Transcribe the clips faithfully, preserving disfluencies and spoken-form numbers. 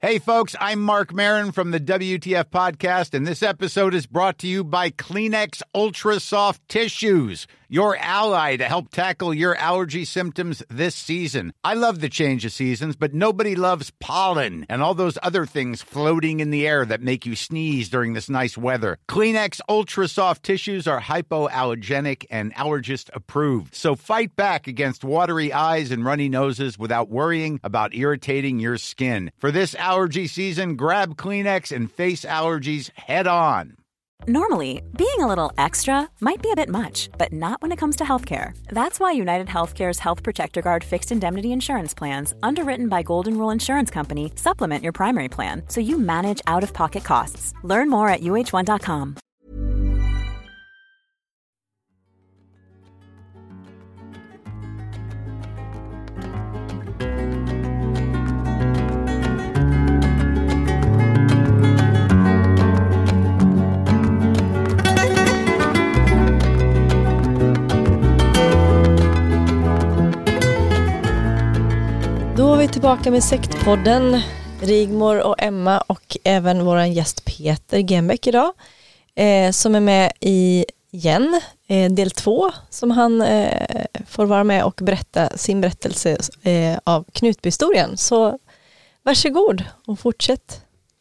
Hey, folks, I'm Mark Maron from the W T F Podcast, and this episode is brought to you by Kleenex Ultra Soft Tissues, your ally to help tackle your allergy symptoms this season. I love the change of seasons, but nobody loves pollen and all those other things floating in the air that make you sneeze during this nice weather. Kleenex Ultra Soft Tissues are hypoallergenic and allergist approved, so fight back against watery eyes and runny noses without worrying about irritating your skin. For this allergy season, grab Kleenex and face allergies head on. Normally, being a little extra might be a bit much, but not when it comes to healthcare. That's why United Healthcare's Health Protector Guard fixed indemnity insurance plans, underwritten by Golden Rule Insurance Company, supplement your primary plan so you manage out-of-pocket costs. Learn more at U H one dot com. Då är vi tillbaka med Sektpodden, Rigmor och Emma och även vår gäst Peter Genbeck idag eh, som är med i igen, eh, del två som han eh, får vara med och berätta sin berättelse eh, av Knutbyhistorien. Så varsågod och fortsätt.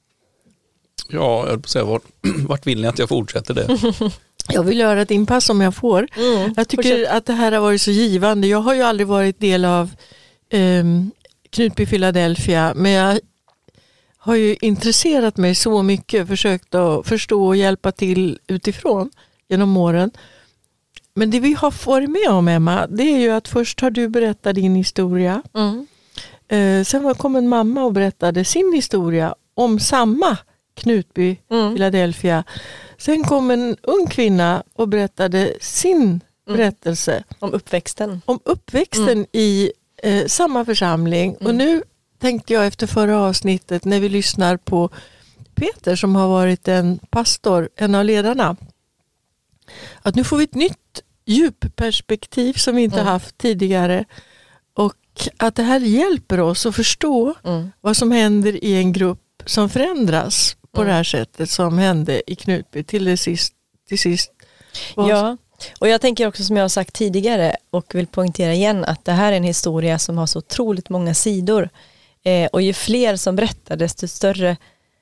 Ja, jag höll på att säga, vart, vart vill ni att jag fortsätter det? Jag vill göra ett inpass om jag får. Mm, jag tycker fortsätt. Att det här har varit så givande. Jag har ju aldrig varit del av um, Knutby Philadelphia, men jag har ju intresserat mig så mycket, försökt att förstå och hjälpa till utifrån genom åren. Men det vi har varit med om, Emma, det är ju att först har du berättat din historia. Mm. Eh, sen kom en mamma och berättade sin historia om samma Knutby mm. Philadelphia. Sen kom en ung kvinna och berättade sin mm. berättelse. Om uppväxten. Om uppväxten mm. i Eh, samma församling. Mm. Och nu tänkte jag efter förra avsnittet när vi lyssnar på Peter som har varit en pastor, en av ledarna, att nu får vi ett nytt djupperspektiv som vi inte mm. haft tidigare och att det här hjälper oss att förstå mm. vad som händer i en grupp som förändras på mm. det här sättet som hände i Knutby till det sist, till sist. Ja. Och jag tänker också som jag har sagt tidigare och vill poängtera igen att det här är en historia som har så otroligt många sidor. Eh, och ju fler som berättar desto större,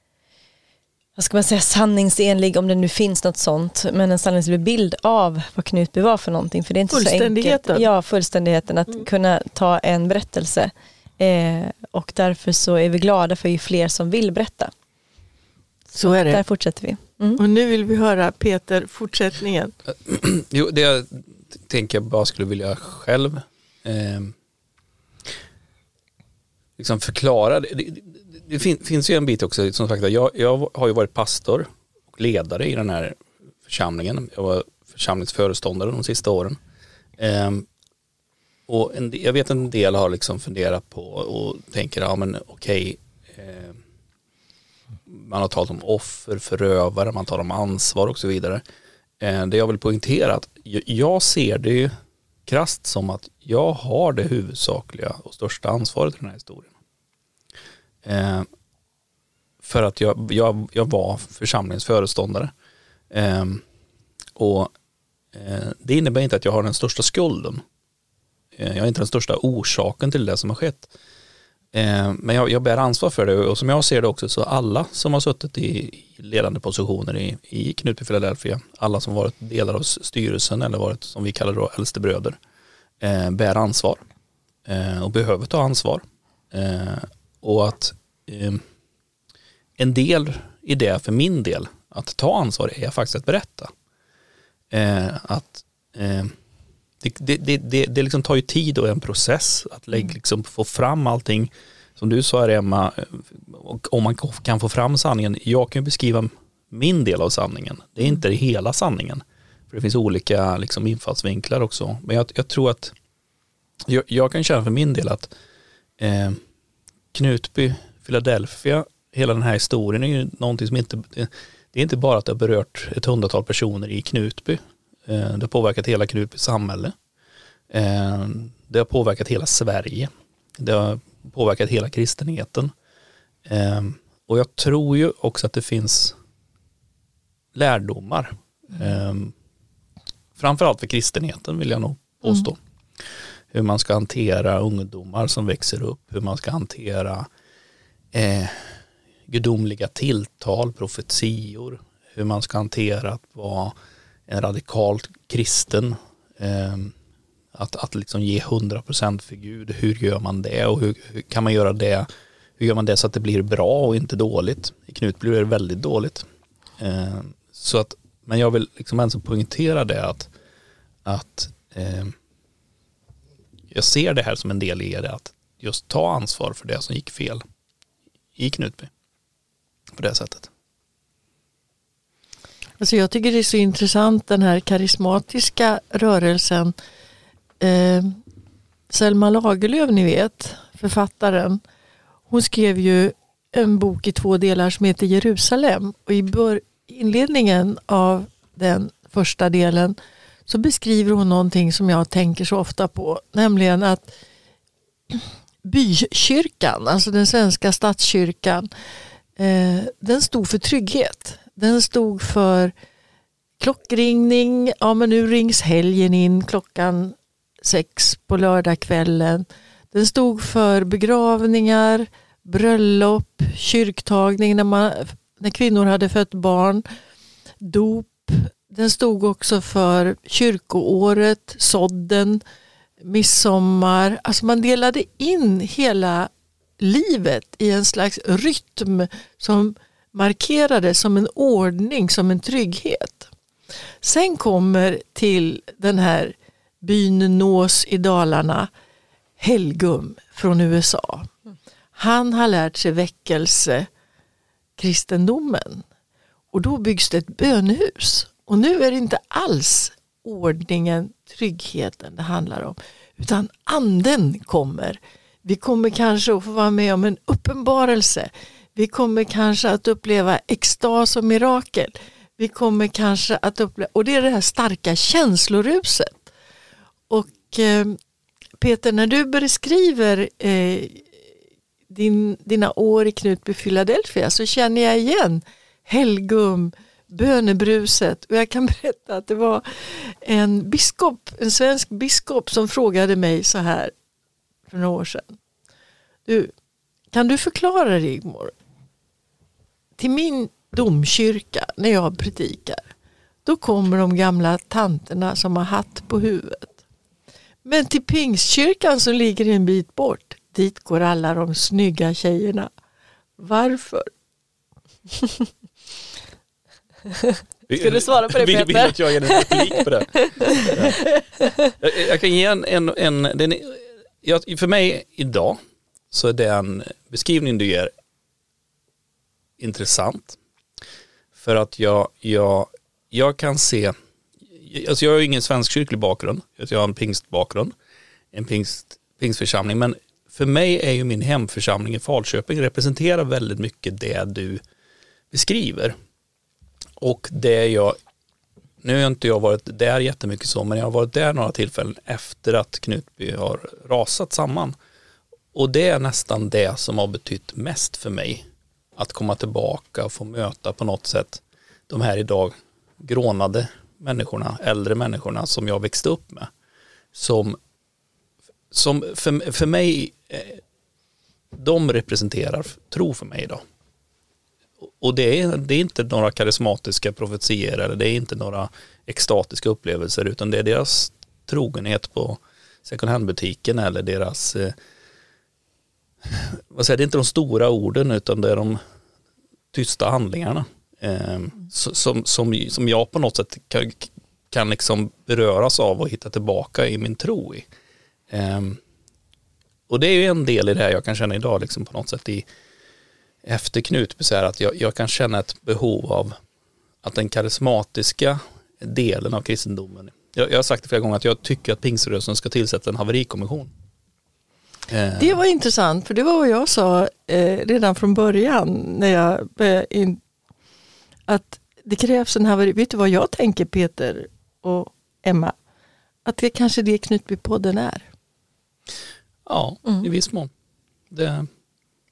vad ska man säga, sanningsenlig, om det nu finns något sånt, men en sanningsenlig bild av vad Knutby var för någonting. För det är inte så enkelt. Ja, fullständigheten att mm. kunna ta en berättelse. Eh, och därför så är vi glada för ju fler som vill berätta. Så är det. Där fortsätter vi. Mm. Och nu vill vi höra Peter fortsättningen. Jo, det jag tänker jag bara skulle vilja själv eh, liksom förklara. Det, det, det fin, finns ju en bit också, som sagt, jag, jag har ju varit pastor och ledare i den här församlingen. Jag var församlingsföreståndare de sista åren. Eh, och en, jag vet en del har liksom funderat på och tänker, ja men okej, eh, man har talat om offer, förövare, man talar om ansvar och så vidare. Eh, det jag vill poängtera att jag ser det ju krasst som att jag har det huvudsakliga och största ansvaret i den här historien. Eh, för att jag, jag, jag var församlingsföreståndare. Eh, och eh, det innebär inte att jag har den största skulden. Eh, jag är inte den största orsaken till det som har skett. Eh, men jag, jag bär ansvar för det, och som jag ser det också så alla som har suttit i, i ledande positioner i, i Knutby Philadelphia, alla som varit delar av styrelsen eller varit som vi kallar då äldstebröder, eh, bär ansvar eh, och behöver ta ansvar. Eh, och att eh, en del i det för min del att ta ansvar är faktiskt att berätta. Eh, att eh, Det, det, det, det, det liksom tar ju tid och en process att lägga, liksom, få fram allting. Som du sa, Emma, om man kan få fram sanningen. Jag kan beskriva min del av sanningen. Det är inte hela sanningen. För det finns olika liksom, infallsvinklar också. Men jag, jag tror att jag, jag kan känna för min del att eh, Knutby, Philadelphia, hela den här historien är ju någonting som inte, det är inte bara att det har berört ett hundratal personer i Knutby. Det har påverkat hela Knutbys samhälle. Det har påverkat hela Sverige. Det har påverkat hela kristenheten. Um, och jag tror ju också att det finns lärdomar. Um, framförallt för kristenheten vill jag nog påstå. Mm. Hur man ska hantera ungdomar som växer upp. Hur man ska hantera eh, gudomliga tilltal, profetior. Hur man ska hantera att vara en radikalt kristen. Eh, att att liksom ge hundra procent för Gud. Hur gör man det? Och hur, hur kan man göra det? Hur gör man det så att det blir bra och inte dåligt? I Knut blir det väldigt dåligt. Eh, så att, men jag vill liksom ens poängtera det att, att eh, jag ser det här som en del i det, att just ta ansvar för det som gick fel i Knutby på det sättet. Alltså jag tycker det är så intressant den här karismatiska rörelsen. Eh, Selma Lagerlöf, ni vet, författaren, hon skrev ju en bok i två delar som heter Jerusalem, och i bör- inledningen av den första delen så beskriver hon någonting som jag tänker så ofta på, nämligen att bykyrkan, alltså den svenska statskyrkan, eh, den stod för trygghet. Den stod för klockringning, ja men nu rings helgen in klockan sex på lördagskvällen. Den stod för begravningar, bröllop, kyrktagning när, man, när kvinnor hade fött barn, dop. Den stod också för kyrkoåret, sådden, midsommar. Alltså man delade in hela livet i en slags rytm som markerade som en ordning, som en trygghet. Sen kommer till den här byn Nås i Dalarna Helgum från U S A. Han har lärt sig väckelse kristendomen. Och då byggs det ett bönehus. Och nu är det inte alls ordningen, tryggheten det handlar om. Utan anden kommer. Vi kommer kanske att få vara med om en uppenbarelse. Vi kommer kanske att uppleva extas och mirakel. Vi kommer kanske att uppleva, och det är det här starka känsloruset. Och eh, Peter, när du beskriver eh, din, dina år i Knutby, Philadelphia, så känner jag igen Helgum, bönebruset. Och jag kan berätta att det var en biskop, en svensk biskop som frågade mig så här för några år sedan. Du, kan du förklara, Rigmor? Till min domkyrka när jag predikar, då kommer de gamla tanterna som har hatt på huvudet. Men till pingstkyrkan som ligger en bit bort, dit går alla de snygga tjejerna. Varför? Ska du svara på det, Peter? Vill, vill att jag ger en replik på det? jag, jag kan ge en... en, en den, jag, för mig idag så är den beskrivning du ger intressant. För att jag, jag, jag kan se... Alltså jag har ju ingen svensk kyrklig bakgrund. Jag har en pingstbakgrund. En pingst, pingstförsamling. Men för mig är ju min hemförsamling i Falköping representerar väldigt mycket det du beskriver. Och det jag, nu har inte jag varit där jättemycket så, men jag har varit där några tillfällen efter att Knutby har rasat samman. Och det är nästan det som har betytt mest för mig. Att komma tillbaka och få möta på något sätt de här idag grånade människorna, äldre människorna som jag växte upp med. Som, som för, för mig, de representerar tro för mig idag. Och det är, det är inte några karismatiska profetier eller det är inte några extatiska upplevelser, utan det är deras trogenhet på second hand-butiken eller deras, eh, vad säger, det är inte de stora orden utan det är de tysta handlingarna eh, som, som, som jag på något sätt kan, kan liksom beröras av och hitta tillbaka i min tro i. Eh, och det är ju en del i det här jag kan känna idag liksom på något sätt i efter Knutby, så här att jag, jag kan känna ett behov av att den karismatiska delen av kristendomen, jag, jag har sagt det flera gånger att jag tycker att pingströrelsen ska tillsätta en haverikommission. Eh. Det var intressant, för det var vad jag sa eh, redan från början när jag eh, in, att det krävs en haveri. Vet du vad jag tänker, Peter och Emma? Att det kanske det Knutby-podden är. Ja, mm. i viss mån. Det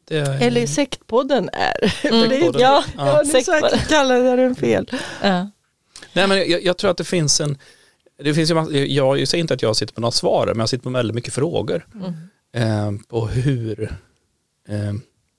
det är... Eller sektpodden är. Mm. För det är Ja, ja, ja, ni säkert kallar den fel. Ja. Nej, men jag, jag tror att det finns en... Det finns ju, jag, jag säger inte att jag sitter på några svar, men jag sitter på väldigt mycket frågor. Mm. Eh, på hur... Eh,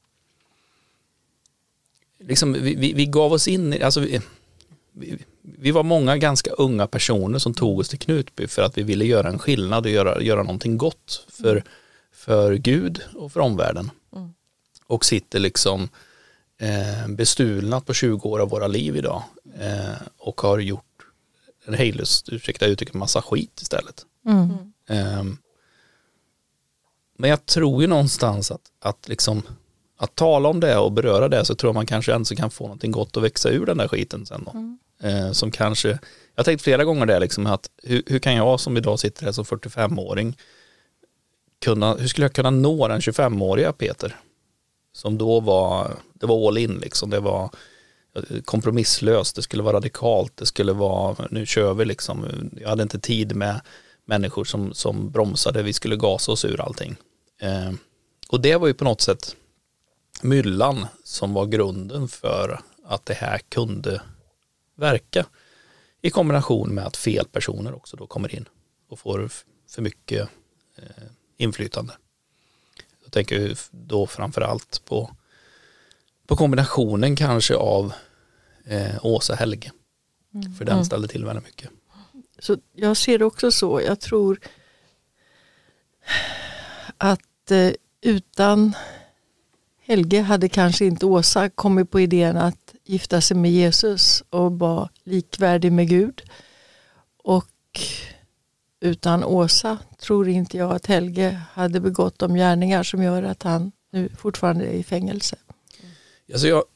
liksom, vi, vi, vi gav oss in i... Alltså vi, vi, vi var många ganska unga personer som tog oss till Knutby för att vi ville göra en skillnad och göra, göra någonting gott för, för Gud och för omvärlden. Mm. Och sitter liksom eh, bestulnat på tjugo år av våra liv idag eh, och har gjort en hejlöst, ursäkta uttrycket, massa skit istället. Mm. Eh, men jag tror ju någonstans att, att liksom att tala om det och beröra det, så tror jag man kanske ändå kan få någonting gott att växa ur den där skiten sen då. Mm. Eh, som kanske, jag har tänkt flera gånger det liksom, att hur, hur kan jag som idag sitter här som fyrtiofemåring kunna, hur skulle jag kunna nå den tjugofemåriga Peter som då var, det var all in liksom, det var kompromisslöst, det skulle vara radikalt, det skulle vara, nu kör vi liksom, jag hade inte tid med människor som, som bromsade, vi skulle gasa oss ur allting. Eh, och det var ju på något sätt myllan som var grunden för att det här kunde verka, i kombination med att fel personer också då kommer in och får för mycket eh, inflytande. Jag tänker då framförallt på, på kombinationen kanske av eh, Åsa Helge. Mm. För den ställde till väldigt mycket. Så jag ser det också så. Jag tror att eh, utan Helge hade kanske inte Åsa kommit på idén att gifta sig med Jesus och vara likvärdig med Gud. Och utan Åsa tror inte jag att Helge hade begått de gärningar som gör att han nu fortfarande är i fängelse. Alltså jag,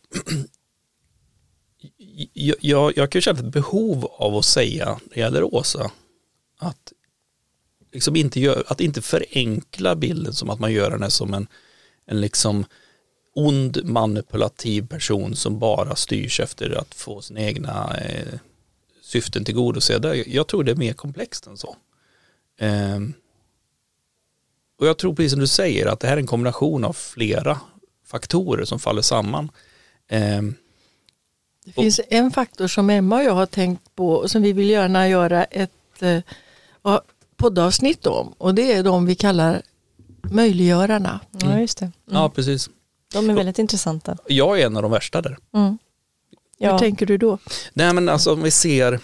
jag, jag, jag kan känna ett behov av att säga när det gäller Åsa att, liksom inte, gör, att inte förenkla bilden som att man gör henne som en, en liksom ond manipulativ person som bara styrs efter att få sina egna eh, syften tillgodosedda. Jag tror det är mer komplext än så. Eh, och jag tror precis som du säger att det här är en kombination av flera faktorer som faller samman. Eh, det finns och, en faktor som Emma och jag har tänkt på och som vi vill gärna göra ett eh, poddavsnitt om, och det är de vi kallar möjliggörarna. Mm. Ja, just det. Mm. Ja, precis. De är väldigt intressanta. Jag är en av de värsta där. Mm. Ja. Hur tänker du då? Nej, men alltså om vi ser,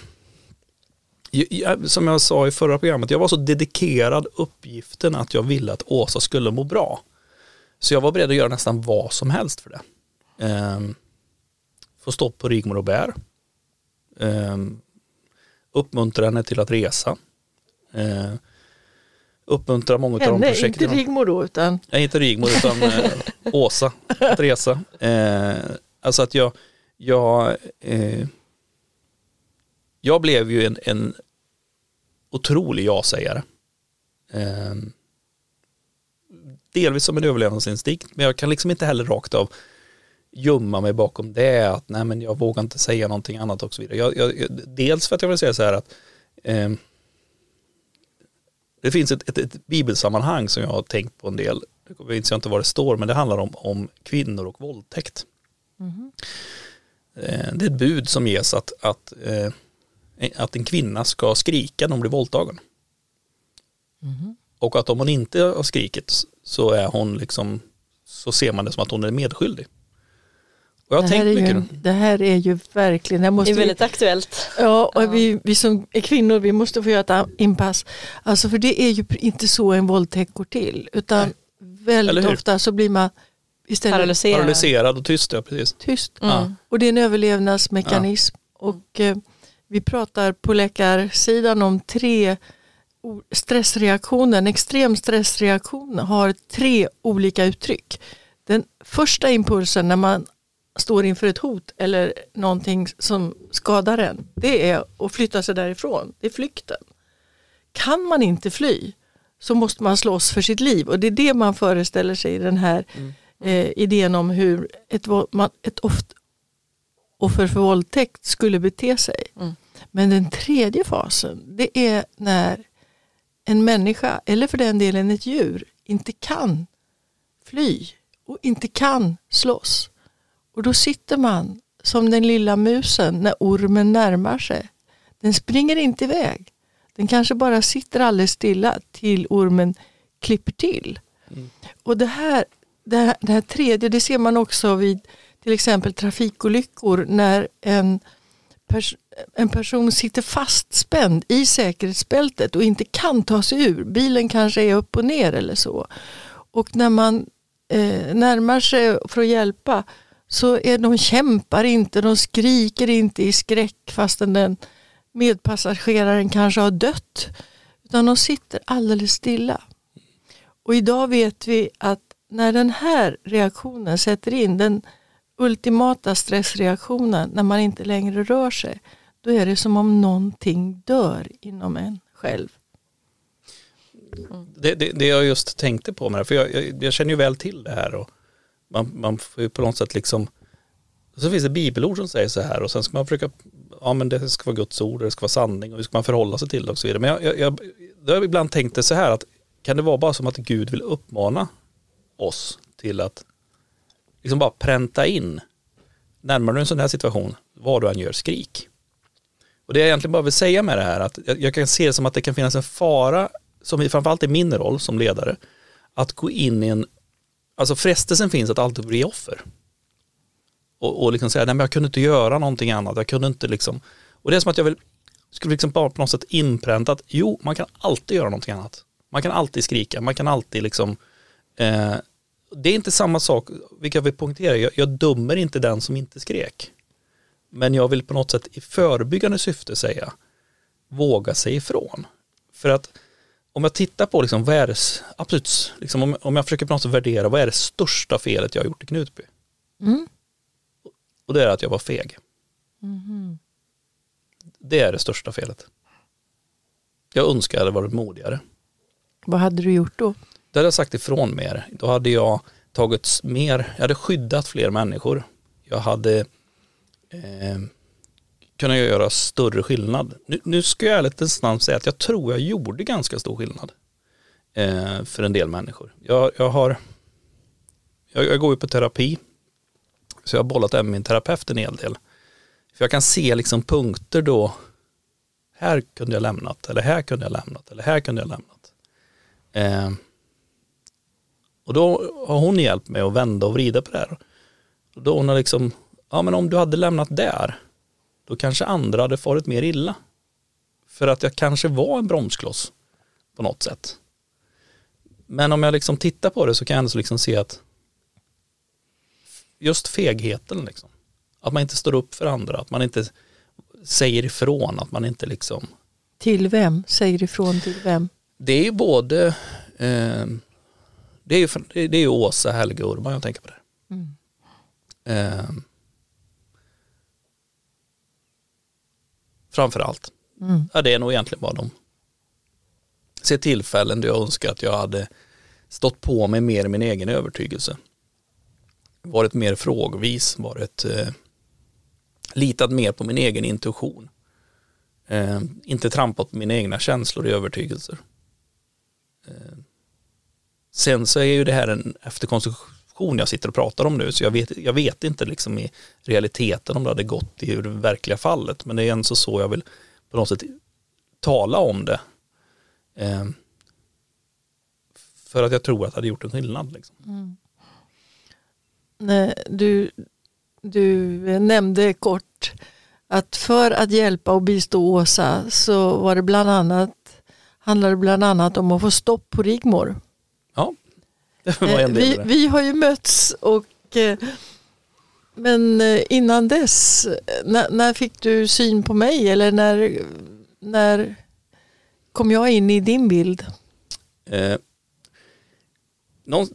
som jag sa i förra programmet, jag var så dedikerad uppgiften att jag ville att Åsa skulle må bra. Så jag var beredd att göra nästan vad som helst för det. Um, få stopp på Rigmor och Bär. Um, uppmuntra henne till att resa. Uh, uppmuntra många av de projekten. Inte Rigmor då utan? Nej, inte Rigmor utan uh, Åsa att resa. Uh, alltså att jag jag, uh, jag blev ju en, en otrolig ja-sägare. Uh, delvis som en överlevnadsinstinkt, men jag kan liksom inte heller rakt av gömma mig bakom det, att nej men jag vågar inte säga någonting annat och så vidare. Jag, jag, dels för att jag vill säga så här att eh, det finns ett, ett, ett bibelsammanhang som jag har tänkt på en del, jag vet inte vad det står, men det handlar om, om kvinnor och våldtäkt. Mm. Eh, det är ett bud som ges att, att, eh, att en kvinna ska skrika när hon blir våldtagen. Mm. Och att om hon inte har skrikit så är hon liksom, så ser man det som att hon är medskyldig. Och jag har tänkt mycket. Ju, det här är ju verkligen, det, måste det är väldigt vi, aktuellt. Ja, och ja. Vi, vi som är kvinnor, vi måste få göra ett inpass. Alltså för det är ju inte så en våldtäkt går till, utan Nej. väldigt ofta så blir man istället paralyserad, paralyserad och tyst. Ja, precis. Tyst. Mm. Ja. Och det är en överlevnadsmekanism. Ja. Och eh, vi pratar på läkarsidan om tre stressreaktionen, extrem stressreaktion har tre olika uttryck. Den första impulsen när man står inför ett hot eller någonting som skadar en, det är att flytta sig därifrån. Det är flykten. Kan man inte fly så måste man slåss för sitt liv, och det är det man föreställer sig i den här mm. eh, idén om hur ett, man, ett oft, offer för våldtäkt skulle bete sig. Mm. Men den tredje fasen, det är när en människa, eller för den delen ett djur, inte kan fly och inte kan slåss. Och då sitter man som den lilla musen när ormen närmar sig. Den springer inte iväg. Den kanske bara sitter alldeles stilla till ormen klipper till. Mm. Och det här, det här, det här tredje, det ser man också vid till exempel trafikolyckor när en, pers- en person sitter fastspänd i säkerhetsbältet och inte kan ta sig ur. Bilen kanske är upp och ner eller så. Och när man eh, närmar sig för att hjälpa så är de kämpar inte, de skriker inte i skräck fastän den medpassageraren kanske har dött. Utan de sitter alldeles stilla. Och idag vet vi att när den här reaktionen sätter in, den ultimata stressreaktionen, när man inte längre rör sig, då är det som om någonting dör inom en själv. Mm. Det, det, det jag just tänkte på med det, för jag, jag, jag känner ju väl till det här och man, man får ju på något sätt liksom, så finns det bibelord som säger så här och sen ska man försöka, ja men det ska vara Guds ord, det ska vara sanning och det ska man förhålla sig till det och så vidare. Men jag, jag, jag, jag har ibland tänkt det så här att kan det vara bara som att Gud vill uppmana oss till att liksom bara pränta in närmare du en sån här situation, vad du än gör, skrik. Och det jag egentligen bara vill säga med det här, att jag, jag kan se det som att det kan finnas en fara, som framförallt är min roll som ledare, att gå in i en, alltså frestelsen finns att alltid bli offer. Och, och liksom säga, nej men jag kunde inte göra någonting annat, jag kunde inte liksom, och det är som att jag vill, skulle liksom bara på något sätt inpränta att jo, man kan alltid göra någonting annat. Man kan alltid skrika, man kan alltid liksom, eh, det är inte samma sak, vilket jag vill poängtera, jag, jag dömer inte den som inte skrek. Men jag vill på något sätt i förebyggande syfte säga, våga sig ifrån. För att om jag tittar på liksom, vad är det, absolut, liksom, om, om jag försöker på något sätt värdera, vad är det största felet jag har gjort i Knutby? Mm. Och det är att jag var feg. Mm. Det är det största felet. Jag önskar jag hade varit modigare. Vad hade du gjort då? Det hade jag sagt ifrån mer. Då hade jag tagit mer, jag hade skyddat fler människor. Jag hade eh, kunnat göra större skillnad. Nu, nu ska jag lite snabbt säga att jag tror jag gjorde ganska stor skillnad eh, för en del människor. Jag, jag har jag, jag går ju på terapi, så jag har bollat även min terapeut en hel del. För jag kan se liksom punkter då, här kunde jag lämnat, eller här kunde jag lämnat, eller här kunde jag lämnat. Eh, och då har hon hjälpt mig att vända och vrida på det här. Och då hon har liksom, ja men om du hade lämnat där, då kanske andra hade farit mer illa. För att jag kanske var en bromskloss på något sätt. Men om jag liksom tittar på det så kan jag ändå liksom se att just fegheten liksom. Att man inte står upp för andra, att man inte säger ifrån, att man inte liksom... Till vem? Säger ifrån till vem? Det är ju både eh, det är ju, det är ju Åsa, Helge och Urban, jag tänker på det. Mm. Eh, framförallt. Mm. Ja, det är nog egentligen bara de ser tillfällen där jag önskar att jag hade stått på mig mer i min egen övertygelse. Varit mer frågvis, varit eh, litat mer på min egen intuition. Eh, inte trampat på mina egna känslor och övertygelser. Eh, sen så är ju det här en efterkonstruktion jag sitter och pratar om nu, så jag vet, jag vet inte liksom i realiteten om det hade gått i det verkliga fallet, men det är ändå så jag vill på något sätt tala om det. Eh, för att jag tror att det hade gjort en skillnad. Liksom. Mm. Nej, du, du nämnde kort att för att hjälpa och bistå Åsa så var det bland annat, handlade det bland annat om att få stopp på Rigmor. Ja, det var en del vi, vi har ju mötts och men innan dess, när, när fick du syn på mig eller när, när kom jag in i din bild? Eh, någon,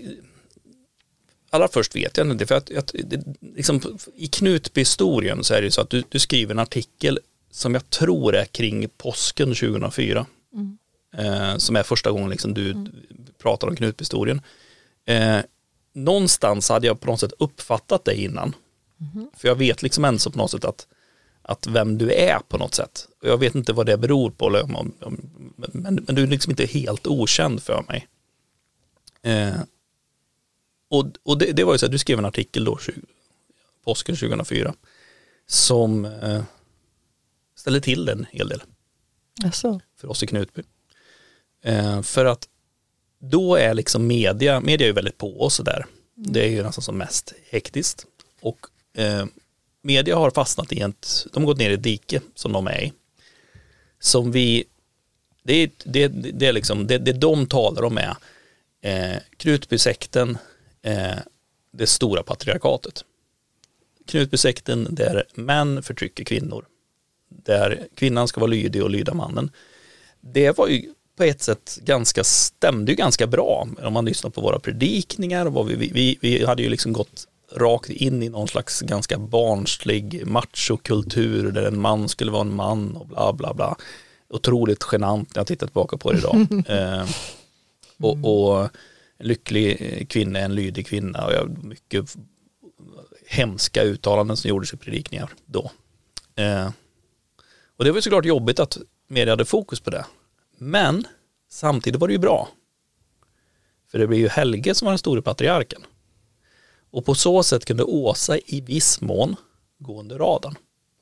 allra först vet jag inte, för att, att det, liksom, i Knutby-historien så är det så att du, du skriver en artikel som jag tror är kring påsken tjugohundrafyra. Mm. Eh, som är första gången liksom du mm. pratar om Knutby-historien. Eh, någonstans hade jag på något sätt uppfattat det innan. Mm. För jag vet liksom ändå på något sätt att, att vem du är på något sätt. Och jag vet inte vad det beror på. Om, om, men, men du är liksom inte helt okänd för mig. Eh, och och det, det var ju så att du skrev en artikel då, tjugo, påsken tjugohundrafyra, som eh, ställde till en hel del. Alltså. För oss i Knutby. Eh, för att då är liksom media, media är ju väldigt på oss där. Det är ju nästan som mest hektiskt. Och eh, media har fastnat i ett, de har gått ner i ett dike som de är i. Som vi, det är, det, det är liksom, det, det de talar om är eh, Knutbysekten, eh, det stora patriarkatet. Knutbysekten där män förtrycker kvinnor. Där kvinnan ska vara lydig och lyda mannen. Det var ju på ett sätt ganska, stämde ju ganska bra om man lyssnar på våra predikningar. Vad vi, vi, vi hade ju liksom gått rakt in i någon slags ganska barnslig machokultur där en man skulle vara en man och bla bla bla. Otroligt genant när jag tittar tillbaka på det idag. eh, och, och en lycklig kvinna är en lydig kvinna och jag, mycket hemska uttalanden som gjordes i predikningar då. Eh, och det var ju såklart jobbigt att media hade fokus på det. Men samtidigt var det ju bra. För det blev ju Helge som var den stora patriarken. Och på så sätt kunde Åsa i viss mån gå under radarn.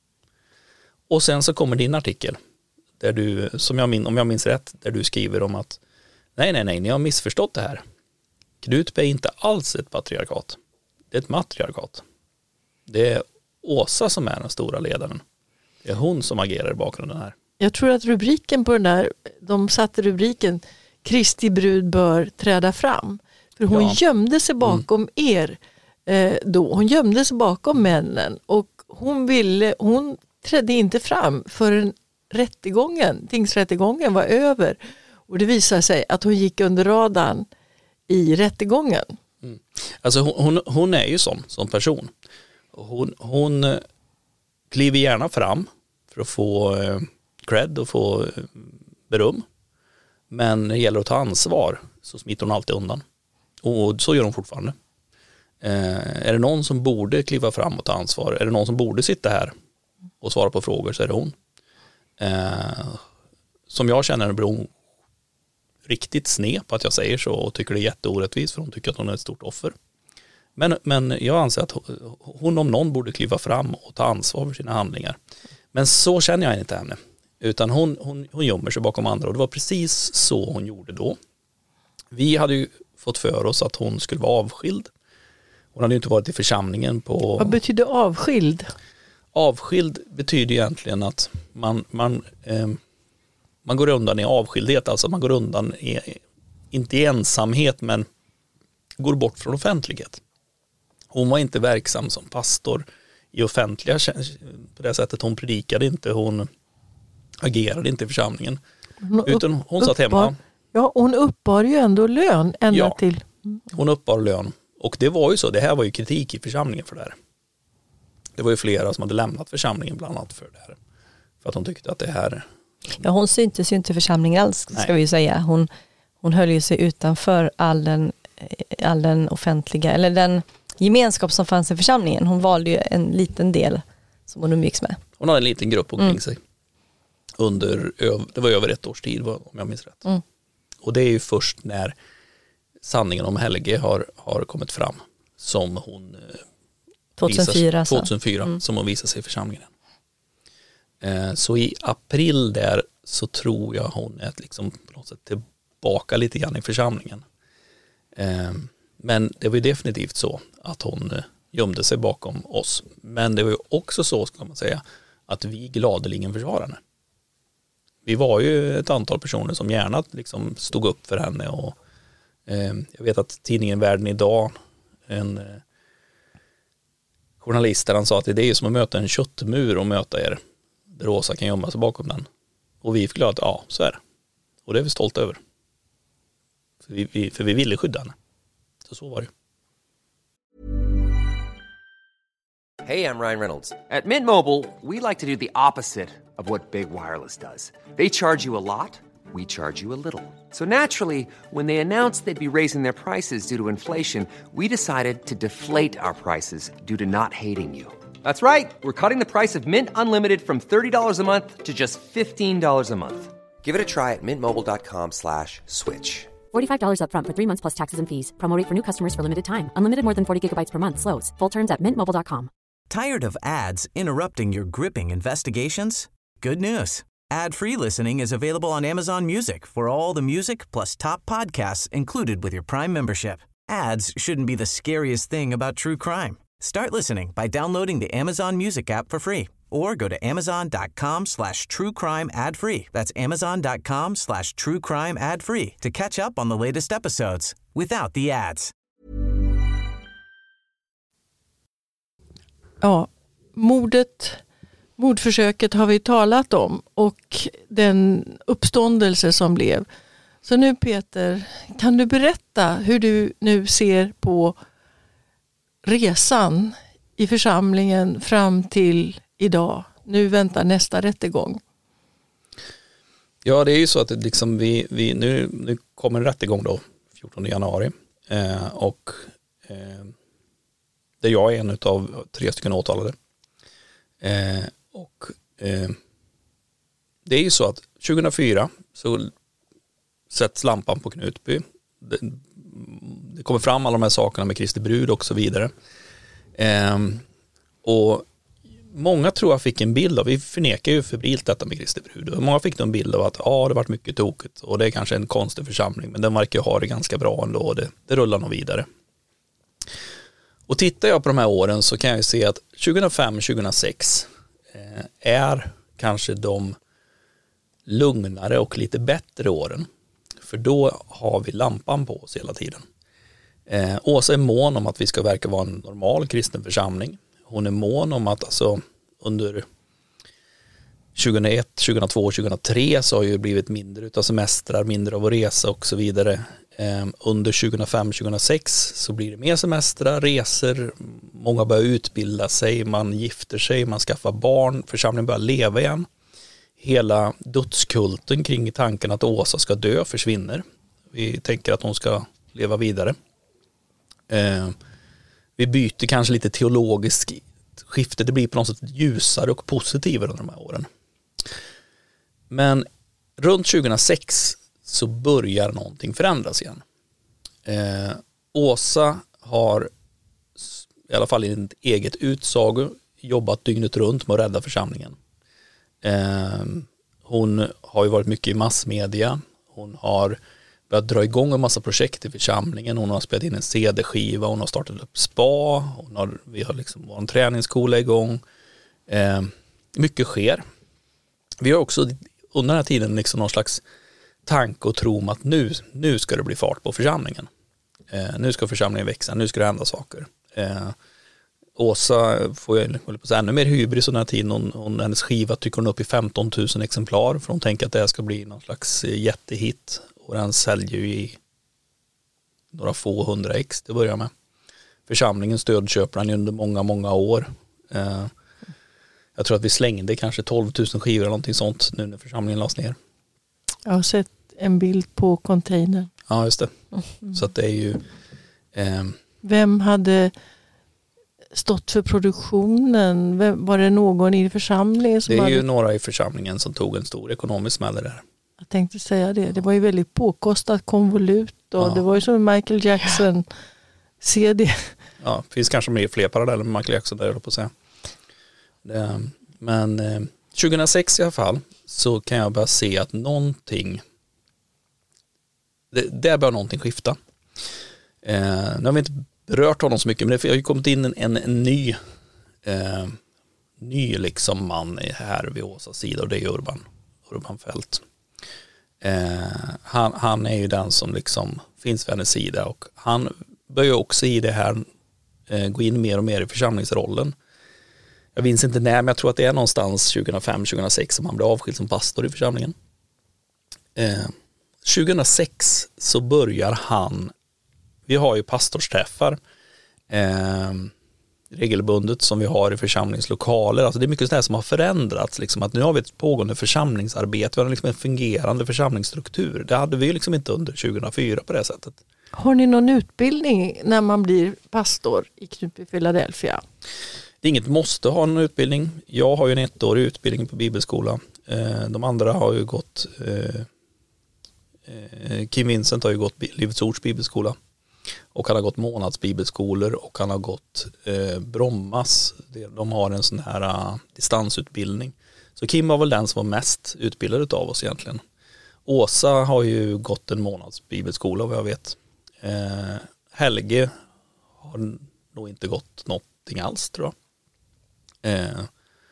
Och sen så kommer din artikel där du, som jag min, om jag minns rätt, där du skriver om att nej, nej, nej, ni har missförstått det här. Knutby är inte alls ett patriarkat. Det är ett matriarkat. Det är Åsa som är den stora ledaren. Det är hon som agerar i bakgrunden här. Jag tror att rubriken på den där, de satte rubriken Kristi brud bör träda fram. För hon ja. gömde sig bakom mm. er eh, då. Hon gömde sig bakom männen. Och hon ville, hon trädde inte fram förrän rättegången, tingsrättegången var över. Och det visade sig att hon gick under radarn i rättegången. Mm. Alltså hon, hon, hon är ju sån som person. Hon, hon kliver gärna fram för att få eh, cred och få eh, beröm. Men när det gäller att ta ansvar så smiter hon alltid undan. Och så gör hon fortfarande. Eh, är det någon som borde kliva fram och ta ansvar? Är det någon som borde sitta här och svara på frågor så är det hon. Eh, som jag känner blir hon riktigt sned på att jag säger så och tycker det är jätteorättvist för hon tycker att hon är ett stort offer. Men, men jag anser att hon om någon borde kliva fram och ta ansvar för sina handlingar. Men så känner jag inte henne. Utan hon, hon, hon gömmer sig bakom andra och det var precis så hon gjorde då. Vi hade ju fått för oss att hon skulle vara avskild. Hon hade ju inte varit i församlingen på... Vad betyder avskild? Avskild betyder egentligen att man, man, eh, man går undan i avskildhet. Alltså man går undan i, inte i ensamhet men går bort från offentlighet. Hon var inte verksam som pastor i offentliga på det sättet. Hon predikade inte, hon agerade inte i församlingen. Hon utan hon satt hemma. Ja, hon uppbar ju ändå lön ända ja, till. Hon uppbar lön. Och det var ju så, det här var ju kritik i församlingen för det här. Det var ju flera som hade lämnat församlingen bland annat för det här. För att hon tyckte att det här... Ja, hon syntes ju inte i församlingen alls, ska Nej. vi ju säga. Hon, hon höll ju sig utanför all den, all den offentliga, eller den gemenskap som fanns i församlingen. Hon valde ju en liten del som hon umgicks med. Hon hade en liten grupp omkring Mm. sig. Under, det var över ett års tid om jag minns rätt. Mm. Och det är ju först när sanningen om Helge har, har kommit fram som hon tjugohundrafyra, visar, tjugohundrafyra mm. som hon visar sig i församlingen. Eh, så i april där så tror jag hon är liksom på något sätt tillbaka lite grann i församlingen. Eh, men det var ju definitivt så att hon gömde sig bakom oss. Men det var ju också så, ska man säga, att vi gladeligen försvarade henne. Vi var ju ett antal personer som gärna liksom stod upp för henne och eh, jag vet att tidningen Världen idag, en eh, journalist där han sa att det är ju som att möta en köttmur och möta er där Åsa kan gömma sig bakom den. Och vi förklarade att ja, så är det. Och det är vi stolta över. För vi, vi, för vi ville skydda henne. Så så var det. Hey, I'm Ryan Reynolds. At Mint Mobile, we like to do the opposite of what Big Wireless does. They charge you a lot, we charge you a little. So naturally, when they announced they'd be raising their prices due to inflation, we decided to deflate our prices due to not hating you. That's right. We're cutting the price of Mint Unlimited from thirty dollars a month to just fifteen dollars a month. Give it a try at mintmobile.com slash switch. forty-five dollars up front for three months plus taxes and fees. Promo rate for new customers for limited time. Unlimited more than forty gigabytes per month slows. Full terms at mint mobile dot com. Tired of ads interrupting your gripping investigations? Good news. Ad-free listening is available on Amazon Music for all the music plus top podcasts included with your Prime membership. Ads shouldn't be the scariest thing about true crime. Start listening by downloading the Amazon Music app for free or go to amazon.com slash true crime ad free. That's amazon.com slash true crime ad free to catch up on the latest episodes without the ads. Ja, mordet, mordförsöket har vi talat om och den uppståndelse som blev. Så nu Peter, kan du berätta hur du nu ser på resan i församlingen fram till idag? Nu väntar nästa rättegång. Ja, det är ju så att det liksom vi, vi, nu, nu kommer en rättegång då fjortonde januari eh, och eh, där jag är en av tre stycken åtalade. Eh, och eh, det är ju så att tjugohundrafyra så sätts lampan på Knutby. Det, det kommer fram alla de här sakerna med Kristi brud och så vidare. Eh, och många tror jag fick en bild av, vi förnekar ju febrilt detta med Kristi brud. Många fick en bild av att ja, det har varit mycket tokigt och det är kanske en konstig församling, men den verkar ha det ganska bra ändå och det, det rullar nog vidare. Och tittar jag på de här åren så kan jag se att tjugohundrafem tjugohundrasex eh, är kanske de lugnare och lite bättre åren. För då har vi lampan på oss hela tiden. Eh, Åsa är mån om att vi ska verka vara en normal kristen församling. Hon är mån om att alltså, under tjugohundraett, tjugohundratvå, tjugohundratre så har ju blivit mindre utav semestrar, mindre av att resa och så vidare. Eh, under tjugohundrafem tjugohundrasex så blir det mer semestrar, resor, många börjar utbilda sig, man gifter sig, man skaffar barn, församlingen börjar leva igen. Hela dödskulten kring tanken att Åsa ska dö försvinner. Vi tänker att hon ska leva vidare. Eh, vi byter kanske lite teologiskt skifte. Det blir på något sätt ljusare och positivare under de här åren. Men runt tjugohundrasex så börjar någonting förändras igen. Eh, Åsa har i alla fall i en eget utsago jobbat dygnet runt med att rädda församlingen. Eh, hon har ju varit mycket i massmedia. Hon har börjat dra igång en massa projekt i församlingen. Hon har spelat in en C D-skiva. Hon har startat upp spa. Hon har, vi har liksom vår träningsskola igång. Eh, mycket sker. Vi har också under den här tiden liksom någon slags tanke och tro om att nu, nu ska det bli fart på församlingen. Eh, nu ska församlingen växa. Nu ska det hända saker. Eh, Åsa får jag på säga, ännu mer hybris under den här tiden. Hon, hon, hennes skiva tycker hon upp i femton tusen exemplar. För hon tänker att det här ska bli någon slags jättehit. Och den säljer ju i några få hundra ex det börjar med. Församlingen stödköper den under många, många år. Eh, jag tror att vi slängde kanske tolv tusen skivor eller någonting sånt nu när församlingen lades ner. Jag har sett en bild på containern. Ja, just det. Mm. Så att det är ju... Eh, Vem hade stått för produktionen? Vem, var det någon i församlingen som det är hade... ju några i församlingen som tog en stor ekonomisk smäll där. Jag tänkte säga det. Det var ju väldigt påkostat konvolut och ja. Det var ju som Michael Jackson. Se det. Ja, det finns kanske mer fler paralleller med Michael Jackson där jag håller på att säga. Det, men eh, tjugohundrasex i alla fall så kan jag bara se att någonting det, där bör någonting skifta. Eh, nu har vi inte berört honom så mycket, men det har ju kommit in en, en, en ny eh, ny liksom man här vid Åsas sida och det är Urban Urban Fält. Eh, han, han är ju den som liksom finns vid hennes sida och han börjar också i det här eh, gå in mer och mer i församlingsrollen. Jag minns inte när, men jag tror att det är någonstans tjugohundrafem tjugohundrasex som han blev avskild som pastor i församlingen. Eh, tjugohundrasex så börjar han, vi har ju pastorsträffar eh, regelbundet som vi har i församlingslokaler. Alltså det är mycket sådär som har förändrats. Liksom, att nu har vi ett pågående församlingsarbete. Vi har liksom en fungerande församlingsstruktur. Det hade vi liksom inte under tjugohundrafyra på det sättet. Har ni någon utbildning när man blir pastor i Knutby Philadelphia? Det är inget måste ha en utbildning. Jag har ju en ettårig utbildning på bibelskola. De andra har ju gått Eh, Kim Vincent har ju gått Livets Ords bibelskola. Och han har gått månadsbibelskolor och han har gått eh, Brommas. De har en sån här uh, distansutbildning. Så Kim var väl den som var mest utbildad av oss egentligen. Åsa har ju gått en månadsbibelskola vad jag vet. Eh, Helge har nog inte gått någonting alls tror jag. Eh,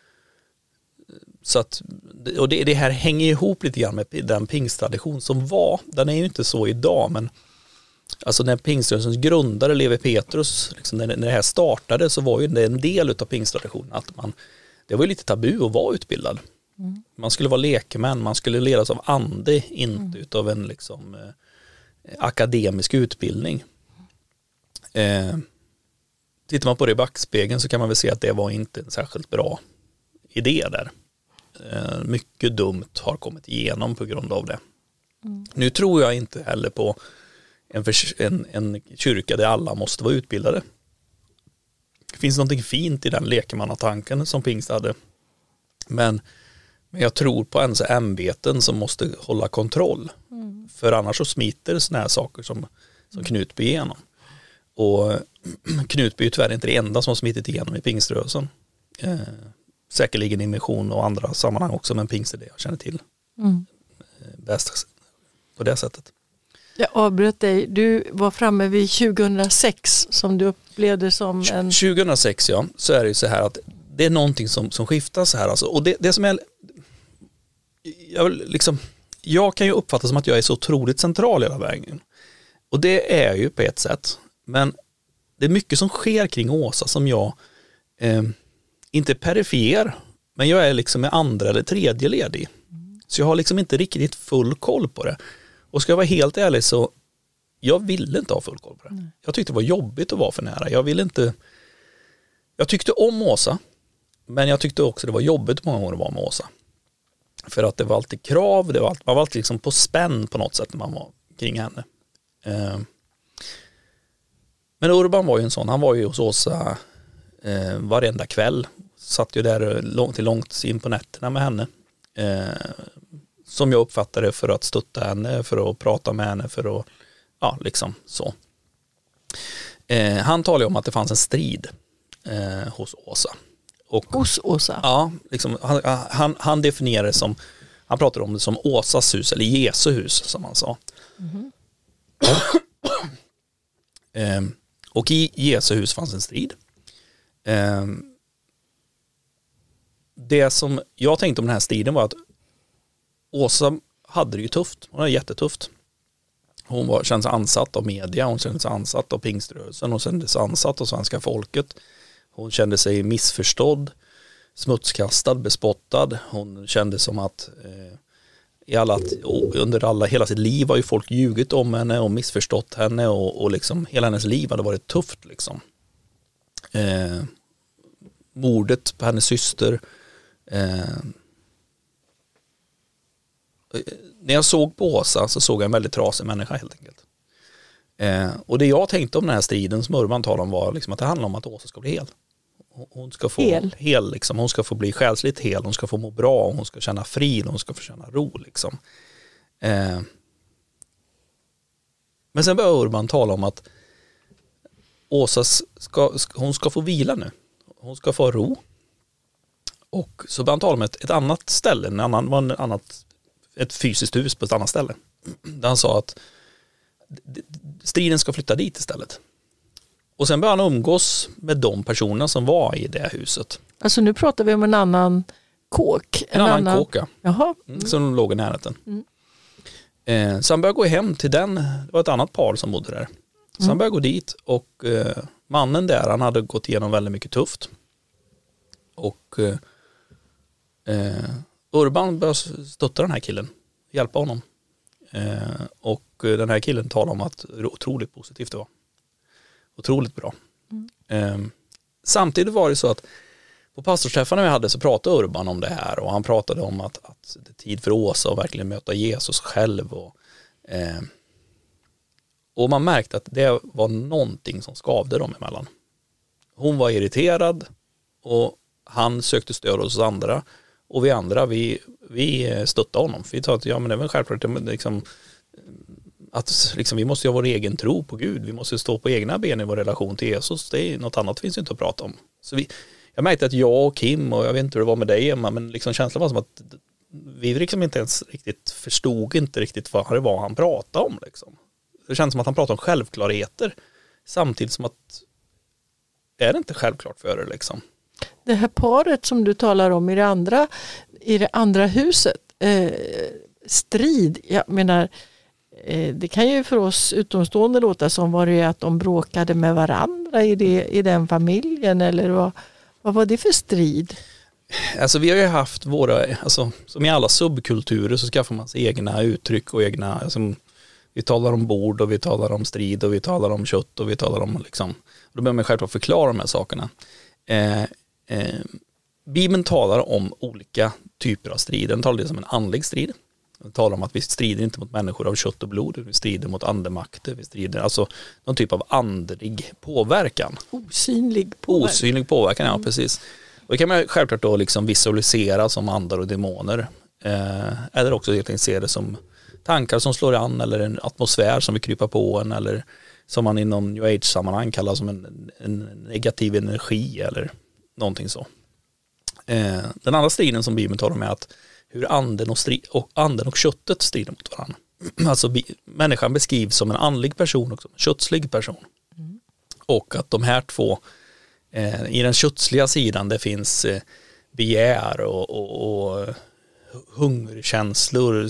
så att, och det, det här hänger ihop lite grann med den pingsttradition som var. Den är ju inte så idag, men alltså när pingströrelsens grundare Levi Petrus, liksom när, när det här startade så var ju det en del av pingsttraditionen att man, det var ju lite tabu att vara utbildad. Mm. Man skulle vara lekmän, man skulle ledas av ande, inte mm. utav en liksom eh, akademisk utbildning. Eh, tittar man på det i backspegeln så kan man väl se att det var inte en särskilt bra idé där. Eh, mycket dumt har kommit igenom på grund av det. Mm. Nu tror jag inte heller på en, en, en kyrka där alla måste vara utbildade. Det finns någonting fint i den lekmannatanken som pingst hade. Men, men jag tror på ens ämbeten som måste hålla kontroll. Mm. För annars så smiter såna här saker som, som Knutby igenom. Och Knutby är tyvärr inte det enda som har smittit igenom i pingströrelsen. Eh, säkerligen i mission och andra sammanhang också, men pingst är det jag känner till. Mm. Eh, bäst på det sättet. Jag avbröt dig. Du var framme vid tjugohundrasex som du upplevde som en... tjugohundrasex ja, så är det ju så här att det är någonting som, som skiftar så här. Alltså. Och det, det som är... Jag, vill liksom, jag kan ju uppfatta som att jag är så otroligt central hela vägen. Och det är ju på ett sätt. Men det är mycket som sker kring Åsa som jag eh, inte perifer, men jag är liksom med andra eller tredje led i. Så jag har liksom inte riktigt full koll på det. Och ska jag vara helt ärlig så jag ville inte ha full koll på det. Mm. Jag tyckte det var jobbigt att vara för nära. Jag ville inte jag tyckte om Åsa, men jag tyckte också det var jobbigt många gånger att vara med Åsa. För att det var alltid krav, det var alltid, man var alltid liksom på spänn på något sätt när man var kring henne. Eh, men Urban var ju en sån, han var ju hos Åsa eh, varenda kväll. Satt ju där långt till långt in på nätterna med henne. Eh, som jag uppfattade för att stötta henne, för att prata med henne, för att, ja liksom så. Eh, han talade om att det fanns en strid eh, hos Åsa. Och, hos Åsa? Ja, liksom, han, han, han definierade det som, han pratade om det som Åsas hus, eller Jesu hus som han sa. Mm-hmm. eh, och i Jesu hus fanns en strid. Eh, det som jag tänkte om den här striden var att Åsa hade det ju tufft. Hon var jättetufft. Hon var, kände sig ansatt av media, hon kände sig ansatt av pingströrelsen, hon kände sig ansatt av svenska folket. Hon kände sig missförstådd, smutskastad, bespottad. Hon kände som att eh, i alla, under alla, hela sitt liv har ju folk ljugit om henne och missförstått henne och, och liksom hela hennes liv hade varit tufft liksom. Eh, mordet på hennes syster. Eh, när jag såg på Åsa så såg jag en väldigt trasig människa helt enkelt. Eh, och det jag tänkte om den här striden som Urban talade om var liksom att det handlar om att Åsa ska bli hel. Hon ska få hel, hel liksom. Hon ska få bli själsligt hel, hon ska få må bra, hon ska känna frid, hon ska få känna ro liksom. Eh, men sen började Urban tala om att Åsa ska, hon ska få vila nu. Hon ska få ro. Och så började han tala om ett, ett annat ställe, en annan, var en annat, ett fysiskt hus på ett annat ställe. Där han sa att striden ska flytta dit istället. Och sen började han umgås med de personerna som var i det huset. Alltså nu pratar vi om en annan kåk. En, en annan, annan kåka. Jaha. Mm. Som låg i närheten. Mm. Eh, så han började gå hem till den, det var ett annat par som bodde där. Så mm. han började gå dit och eh, mannen där, han hade gått igenom väldigt mycket tufft. Och eh, Urban började stötta den här killen, hjälpa honom. Eh, och den här killen talade om att otroligt positivt det var. Otroligt bra. Mm. Eh, samtidigt var det så att på pastorsträffarna vi hade så pratade Urban om det här och han pratade om att, att det är tid för Åsa att verkligen möta Jesus själv och, eh, och man märkte att det var någonting som skavde dem emellan. Hon var irriterad och han sökte stöd hos andra och vi andra vi, vi stöttade honom. Vi sa att ja, men det är väl självklart liksom, att liksom, vi måste ha vår egen tro på Gud. Vi måste stå på egna ben i vår relation till Jesus. Det är något annat finns inte att prata om. Så vi, jag märkte att jag och Kim, och jag vet inte hur det var med dig Emma, men liksom känslan var som att vi liksom inte ens riktigt förstod inte riktigt vad det var han pratade om. Liksom. Det känns som att han pratade om självklarheter samtidigt som att är det inte självklart för det liksom. Det här paret som du talar om i det andra, i det andra huset, eh, strid, jag menar eh, det kan ju för oss utomstående låta som var det att de bråkade med varandra i, det, i den familjen, eller vad, vad var det för strid? Alltså vi har ju haft våra, alltså, som i alla subkulturer så skaffar man sig egna uttryck och egna, alltså, vi talar om bord och vi talar om strid och vi talar om kött och vi talar om liksom, då behöver man självklart förklara de här sakerna. Eh, eh, Bibeln talar om olika typer av strid. Den talar det som en andlig strid. Den talar om att vi strider inte mot människor av kött och blod, vi strider mot andemakter, vi strider, alltså någon typ av andlig påverkan. Osynlig påverkan. Osynlig påverkan, ja precis. Och det kan man självklart då liksom visualisera som andar och demoner. Eh, eller också helt enkelt se det som tankar som slår an, eller en atmosfär som vi kryper på en, eller som man inom New Age-sammanhang kallar som en, en negativ energi eller någonting så. Eh, den andra striden som Bibeln talar om är att hur anden och, stri- och anden och köttet strider mot varandra. Alltså bi- människan beskrivs som en andlig person och som en kötslig person. Mm. Och att de här två eh, i den kötsliga sidan det finns eh, begär och, och, och hungerkänslor,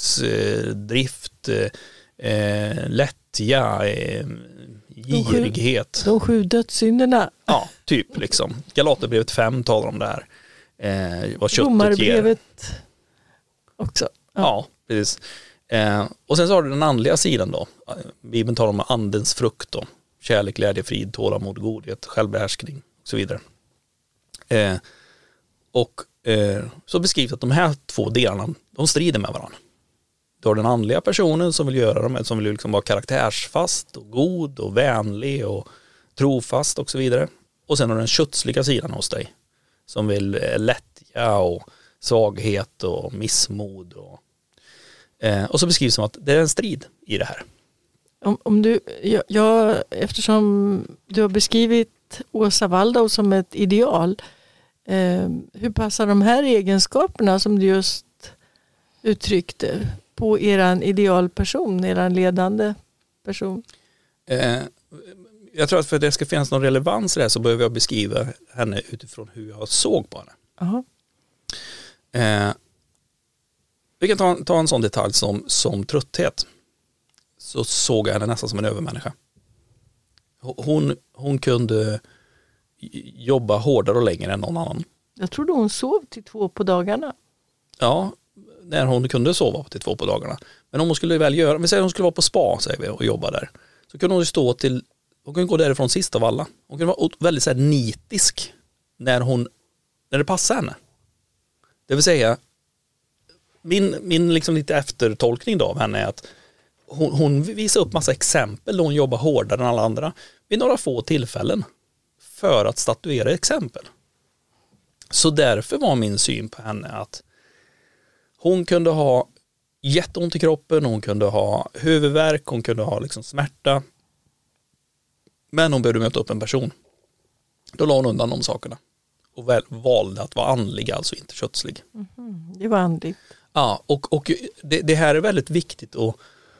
sexdrift, eh, eh, lättja, eh, girighet. De sju, de sju dödssynderna. Ja, typ liksom. Galaterbrevet fem talar om det här. Eh, vad köttet Romarbrevet ger. Också. Ja, ja precis. Eh, och sen så har du den andliga sidan då. Bibeln talar om andens frukt då. Kärlek, glädje, frid, tålamod, godhet, självbehärskning och så vidare. Eh, och eh, så beskrivs att de här två delarna, de strider med varandra. Du har den andliga personen som vill göra dem, som vill liksom vara karaktärsfast och god och vänlig och trofast och så vidare. Och sen har du den kötsliga sidan hos dig som vill eh, lättja och svaghet och missmod. Och, eh, och så beskrivs det som att det är en strid i det här. Om, om du, jag, jag, eftersom du har beskrivit Åsa Waldau som ett ideal, eh, hur passar de här egenskaperna som du just uttryckte på eran idealperson, eran ledande person? Eh, jag tror att för att det ska finnas någon relevans i det här så behöver jag beskriva henne utifrån hur jag såg på henne. Aha. Eh, vi kan ta, ta en sån detalj som, som trötthet. Så såg jag henne nästan som en övermänniska. Hon, hon kunde jobba hårdare och längre än någon annan. Jag trodde hon sov till två på dagarna. Ja, när hon kunde sova till två på dagarna. Men om hon skulle väl göra, men säg hon skulle vara på spa säger vi, och jobba där. Så kunde hon stå till, hon kunde gå därifrån sist av alla. Hon kunde vara väldigt så här nitisk när hon, när det passade henne. Det vill säga, min, min liksom lite eftertolkning då av henne är att hon, hon visar upp massa exempel då hon jobbar hårdare än alla andra vid några få tillfällen för att statuera exempel. Så därför var min syn på henne att hon kunde ha jätteont i kroppen, hon kunde ha huvudvärk, hon kunde ha liksom smärta. Men hon behövde möta upp en person. Då la hon undan de sakerna. Och väl, valde att vara andlig, alltså inte kötslig. Mm-hmm. Det var andligt. Ja, och, och det, det här är väldigt viktigt att,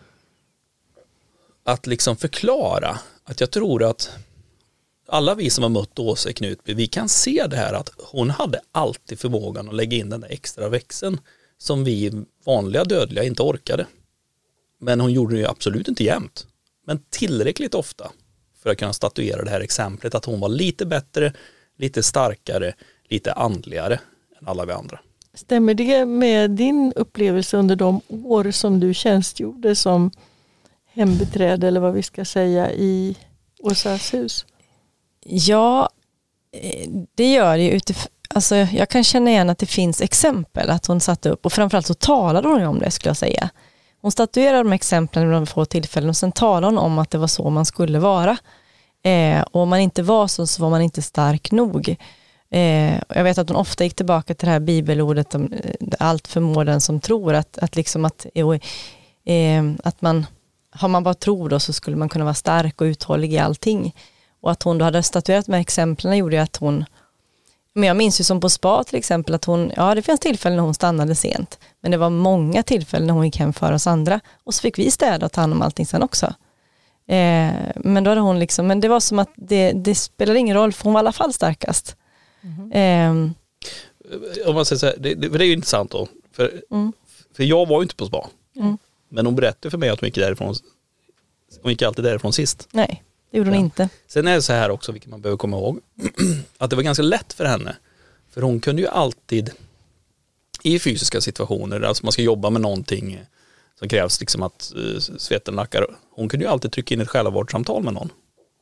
att liksom förklara. Att jag tror att alla vi som har mött Åsa Knutby, vi kan se det här att hon hade alltid förmågan att lägga in den där extra växeln som vi vanliga dödliga inte orkade. Men hon gjorde det ju absolut inte jämt. Men tillräckligt ofta för att kunna statuera det här exemplet att hon var lite bättre, lite starkare, lite andligare än alla vi andra. Stämmer det med din upplevelse under de år som du tjänstgjorde som hembiträde eller vad vi ska säga i Åsas hus? Ja, det gör det utifrån. Alltså, jag kan känna igen att det finns exempel att hon satte upp och framförallt så talade hon om det skulle jag säga. Hon statuerade de exemplen vid de få tillfällen och sen talade hon om att det var så man skulle vara. Eh, och om man inte var så så var man inte stark nog. Eh, och jag vet att hon ofta gick tillbaka till det här bibelordet om eh, allt förmår den som tror att, att liksom att, eh, att man har man bara tro då så skulle man kunna vara stark och uthållig i allting. Och att hon då hade statuerat med exemplen gjorde ju att hon, men jag minns ju som på spa till exempel att hon, ja det finns tillfällen när hon stannade sent, men det var många tillfällen när hon gick hem för oss andra och så fick vi städa och ta hand om allting sen också. Eh, men då hade hon liksom, men det var som att det, det spelade ingen roll för hon var i alla fall starkast. Mm. Eh. Om man säger så här, det, det, det är ju intressant då, för, Mm. för jag var ju inte på spa, Mm. men hon berättade för mig att hon gick därifrån, hon gick alltid därifrån sist. Nej, det gjorde hon Ja. inte. Sen är det så här också, vilket man behöver komma ihåg, att det var ganska lätt för henne. För hon kunde ju alltid i fysiska situationer, alltså man ska jobba med någonting som krävs liksom att uh, svetten lackar. Hon kunde ju alltid trycka in ett själavårdssamtal med någon.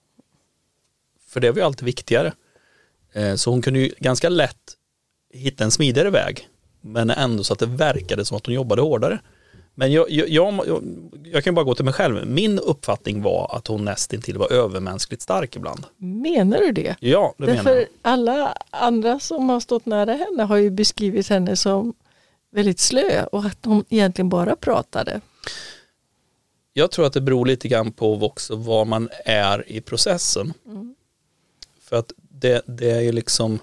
För det var ju alltid viktigare. Eh, så hon kunde ju ganska lätt hitta en smidigare väg. Men ändå så att det verkade som att hon jobbade hårdare. Men jag, jag, jag, jag, jag kan bara gå till mig själv. Min uppfattning var att hon nästintill var övermänskligt stark ibland. Menar du det? Ja, det menar jag. Därför alla andra som har stått nära henne har ju beskrivit henne som väldigt slö och att hon egentligen bara pratade. Jag tror att det beror lite grann på också var man är i processen. Mm. För att det, det är ju liksom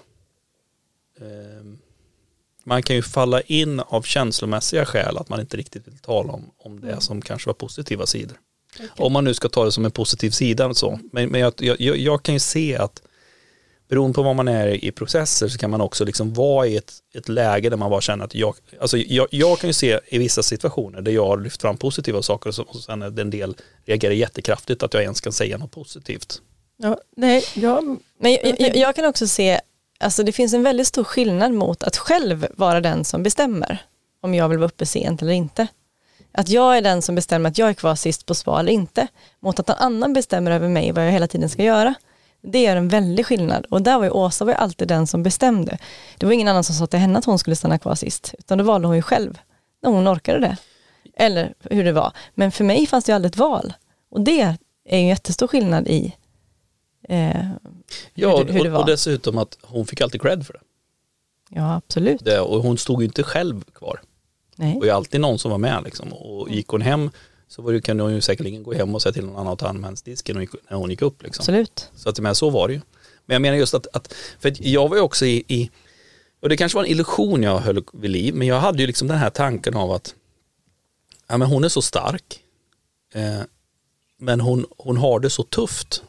eh, man kan ju falla in av känslomässiga skäl att man inte riktigt vill tala om, om det mm. som kanske var positiva sidor. Okay. Om man nu ska ta det som en positiv sida så. Men, men jag, jag, jag kan ju se att beroende på vad man är i processer så kan man också liksom vara i ett, ett läge där man bara känner att jag, alltså jag, jag kan ju se i vissa situationer där jag har lyft fram positiva saker och, så, och sen är det en del reagerar jättekraftigt att jag ens kan säga något positivt. Ja, nej, jag, men jag, jag, jag kan också se, alltså det finns en väldigt stor skillnad mot att själv vara den som bestämmer om jag vill vara uppe sent eller inte. Att jag är den som bestämmer att jag är kvar sist på spa eller inte, mot att någon annan bestämmer över mig vad jag hela tiden ska göra. Det är en väldig skillnad. Och där var ju Åsa var ju alltid den som bestämde. Det var ingen annan som sa till henne att hon skulle stanna kvar sist. Utan det valde hon ju själv. När hon orkade det. Eller hur det var. Men för mig fanns det ju aldrig ett val. Och det är ju en jättestor skillnad i eh, ja, hur, hur det var. Och dessutom att hon fick alltid cred för det. Ja, absolut. det och hon stod ju inte själv kvar. Nej. Det var ju alltid någon som var med liksom. Och gick hon hem så var det, kunde hon ju säkerligen gå hem och säga till någon annan att ta hand om hennes disken när hon gick upp. Liksom. Absolut. Så, att, men så var det ju. Men jag menar just att, att för jag var ju också i, i, och det kanske var en illusion jag höll vid liv, men jag hade ju liksom den här tanken av att ja, men hon är så stark, eh, men hon, hon har det så tufft.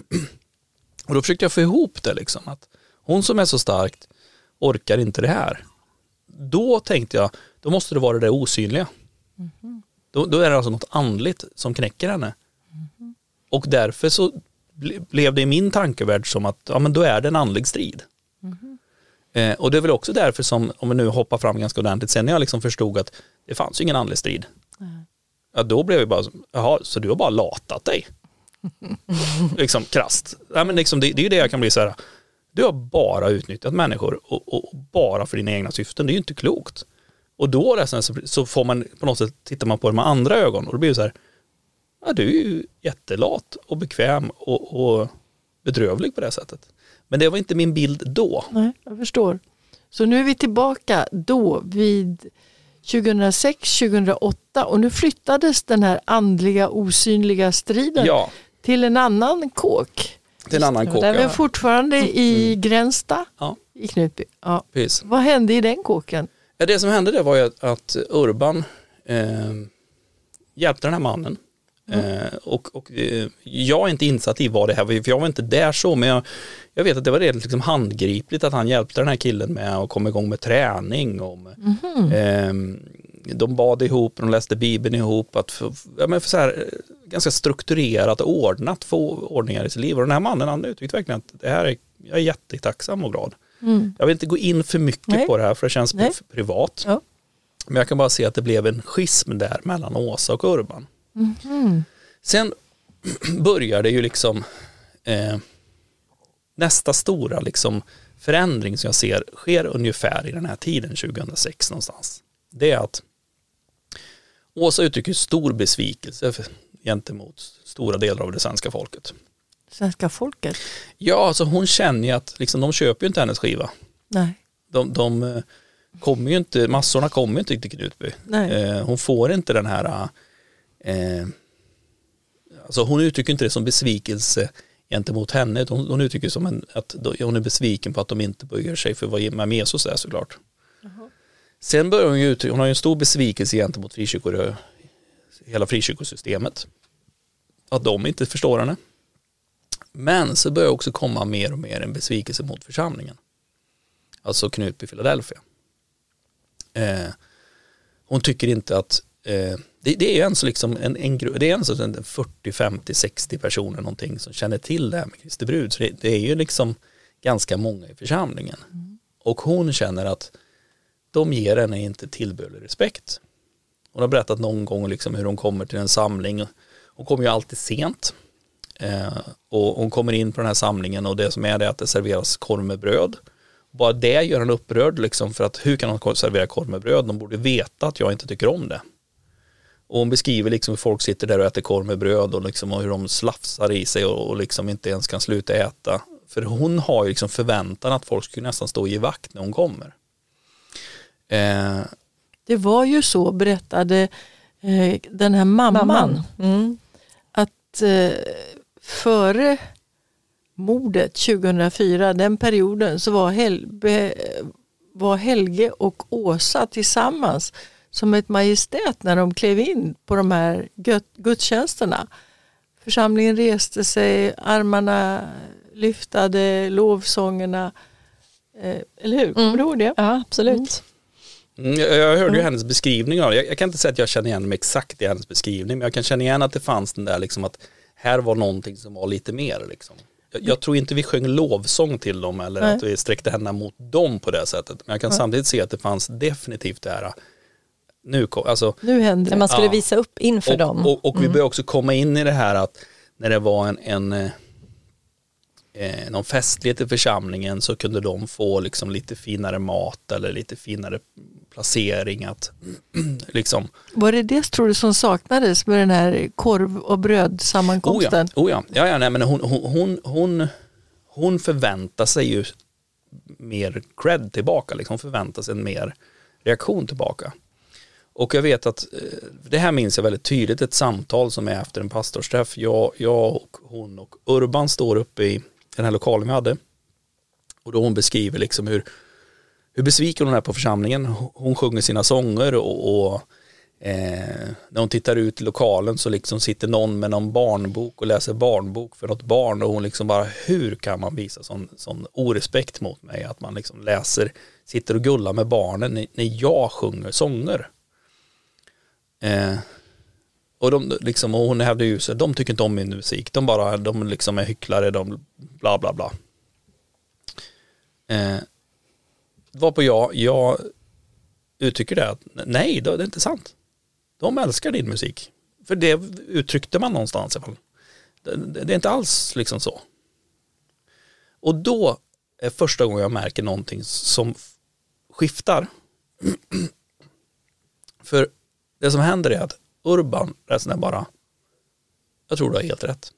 Och då försökte jag få ihop det liksom, att hon som är så starkt orkar inte det här. Då tänkte jag, då måste det vara det osynliga. Mm-hmm. Då, då är det alltså något andligt som knäcker henne. Mm. Och därför så ble, blev det i min tankevärld som att ja, men då är det en andlig strid. Mm. Eh, och det är väl också därför som, om vi nu hoppar fram ganska ordentligt, sen när jag liksom förstod att det fanns ju ingen andlig strid. Mm. Ja, då blev jag bara, jaha, så du har bara latat dig. liksom krasst. Ja, men liksom, det, det är ju det jag kan bli så här, du har bara utnyttjat människor och, och, och bara för dina egna syften. Det är ju inte klokt. Och då resten, så, så får man på något sätt, tittar man på det med andra ögon och då blir det så här, ja, du är ju jättelat och bekväm och, och bedrövlig på det sättet. Men det var inte min bild då. Nej, jag förstår. Så nu är vi tillbaka då vid tjugohundrasex tjugohundraåtta och nu flyttades den här andliga osynliga striden ja. till en annan kåk. Till en annan kåk. Den är fortfarande mm. i Gränsta ja. i Knutby. Ja. Precis. Vad hände i den kåken? Ja, det som hände det var ju att, att Urban eh, hjälpte den här mannen. Mm. Eh, och och eh, jag är inte insatt i vad det här var, för jag var inte där så, men jag, jag vet att det var redan liksom handgripligt att han hjälpte den här killen med att komma igång med träning. Och med, mm. eh, de bad ihop, de läste Bibeln ihop, att för, ja, men för så här, ganska strukturerat och ordnat få ordningar i sitt liv. Och den här mannen, han uttryckte verkligen att det här är, jag är jättetacksam och glad. Mm. Jag vill inte gå in för mycket Nej. på det här för det känns Nej. privat. Ja. Men jag kan bara se att det blev en schism där mellan Åsa och Urban. Mm. Sen börjar det ju liksom eh, nästa stora liksom förändring som jag ser sker ungefär i den här tiden tjugohundrasex någonstans. Det är att Åsa uttrycker stor besvikelse för, gentemot stora delar av det svenska folket. Svenska folket? Ja, alltså hon känner ju att liksom, de köper ju inte hennes skiva. Nej. De, de kommer ju inte, massorna kommer ju inte till Knutby. Nej. Eh, hon får inte den här eh, Alltså hon uttrycker inte det som besvikelse gentemot henne. Hon, hon uttrycker som en, att hon är besviken på att de inte böjer sig för vad med Mesos är såklart. Uh-huh. Sen börjar hon ju uttrycka, hon har ju en stor besvikelse gentemot frikyrkor, hela frikyrkosystemet. Att de inte förstår henne. Men så börjar också komma mer och mer en besvikelse mot församlingen. Alltså Knutby Philadelphia. Eh, hon tycker inte att eh, det, det är en så liksom en, en, det är en så en fyrtio, femtio, sextio personer någonting som känner till det här med Kristi brud. Så det, det är ju liksom ganska många i församlingen. Mm. Och hon känner att de ger henne inte tillbörlig respekt. Hon har berättat någon gång liksom hur hon kommer till en samling. Hon kommer ju alltid sent. Eh, och hon kommer in på den här samlingen och det som är det är att det serveras korv med bröd. Bara det gör henne upprörd liksom, för att hur kan de servera korv med bröd? De borde veta att jag inte tycker om det. Och hon beskriver liksom hur folk sitter där och äter korv med bröd och, liksom, och hur de slafsar i sig och, och liksom inte ens kan sluta äta. För hon har ju liksom förväntan att folk skulle nästan stå i vakt när hon kommer. Eh, det var ju så, berättade eh, den här mamman, mamman. Mm. att eh, före mordet tjugohundrafyra, den perioden, så var, Hel- be- var Helge och Åsa tillsammans som ett majestät när de klev in på de här gudstjänsterna. Församlingen reste sig, armarna lyftade, lovsångerna. Eh, eller hur? Kommer mm. du ihåg det? Ja, absolut. Mm. Jag hörde ju hennes beskrivning av det. Jag, jag kan inte säga att jag känner igen mig exakt i hennes beskrivning, men jag kan känna igen att det fanns den där liksom att här var någonting som var lite mer liksom. Jag, jag tror inte vi sjöng lovsång till dem eller Nej. Att vi sträckte henne mot dem på det sättet. Men jag kan Nej. Samtidigt se att det fanns definitivt det här nu, alltså, nu händer det. Man skulle ja. Visa upp inför och, dem. Och, och, och mm. vi började också komma in i det här att när det var en, en eh, någon festlighet i församlingen så kunde de få liksom lite finare mat eller lite finare placering att liksom. Var det det tror du som saknades med den här korv- och brödsammankomsten? Oh ja, oh ja. ja, ja nej, men hon, hon, hon, hon, hon förväntar sig ju mer cred tillbaka, liksom förväntar sig en mer reaktion tillbaka. Och jag vet att, det här minns jag väldigt tydligt, ett samtal som är efter en pastorsträff. Jag, jag och hon och Urban står uppe i den här lokalen vi hade. Och då hon beskriver liksom hur, hur besviken hon är på församlingen. Hon sjunger sina sånger och, och eh, när hon tittar ut i lokalen så liksom sitter någon med någon barnbok och läser barnbok för något barn. Och hon liksom bara, hur kan man visa sån, sån orespekt mot mig? Att man liksom läser, sitter och gullar med barnen när, när jag sjunger sånger. Eh, och de liksom, och hon hävdade ju så de tycker inte om min musik, de bara de liksom är hycklare, de bla bla bla. Eh, var på jag jag uttrycker det att nej, det är inte sant. De älskar din musik. För det uttryckte man någonstans i alla fall. Det, det, det är inte alls liksom så. Och då är första gången jag märker någonting som skiftar. För det som händer är att Urban resten är bara, jag tror du har helt rätt.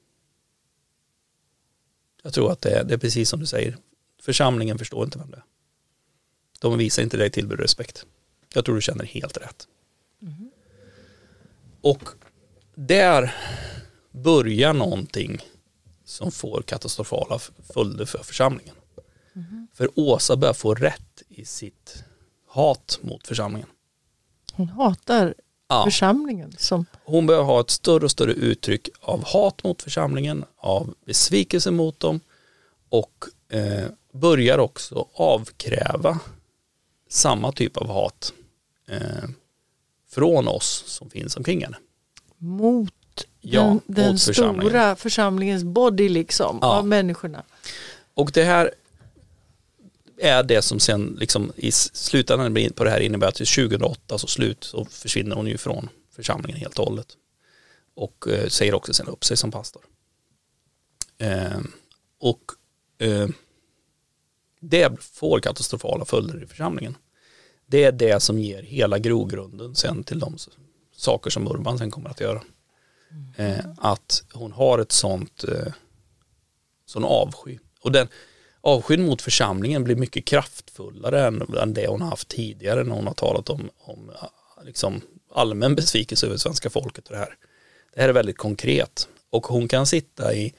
Jag tror att det är, det är precis som du säger. Församlingen förstår inte vem det är. De visar inte dig tillbörlig respekt. Jag tror du känner helt rätt. Mm. Och där börjar någonting som får katastrofala följder för församlingen. Mm. För Åsa börjar få rätt i sitt hat mot församlingen. Hon hatar ja. Församlingen. Som... Hon börjar ha ett större och större uttryck av hat mot församlingen, av besvikelse mot dem och eh, börjar också avkräva samma typ av hat eh, från oss som finns omkring henne. Mot ja, den, mot den församlingen. Stora församlingens body liksom ja. Av människorna. Och det här är det som sen liksom i slutändan på det här innebär att till tjugohundraåtta så slut så försvinner hon ju från församlingen helt och hållet. Och eh, säger också sen upp sig som pastor. Eh, och eh, det får katastrofala följder i församlingen. Det är det som ger hela grogrunden sen till de saker som Urban sen kommer att göra. Mm. Eh, att hon har ett sånt eh, sån avsky. Och den avskyn mot församlingen blir mycket kraftfullare än, än det hon har haft tidigare när hon har talat om, om liksom allmän besvikelse över svenska folket och det här. Det här är väldigt konkret. Och hon kan sitta i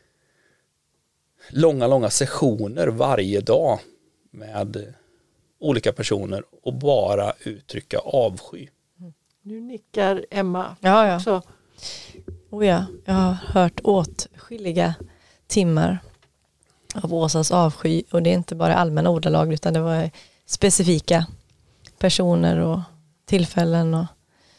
långa, långa sessioner varje dag med olika personer och bara uttrycka avsky. Nu nickar Emma. Ja, ja. Så. Oh ja, jag har hört åtskilliga timmar av Åsas avsky, och det är inte bara allmänna ordalag utan det var specifika personer och tillfällen och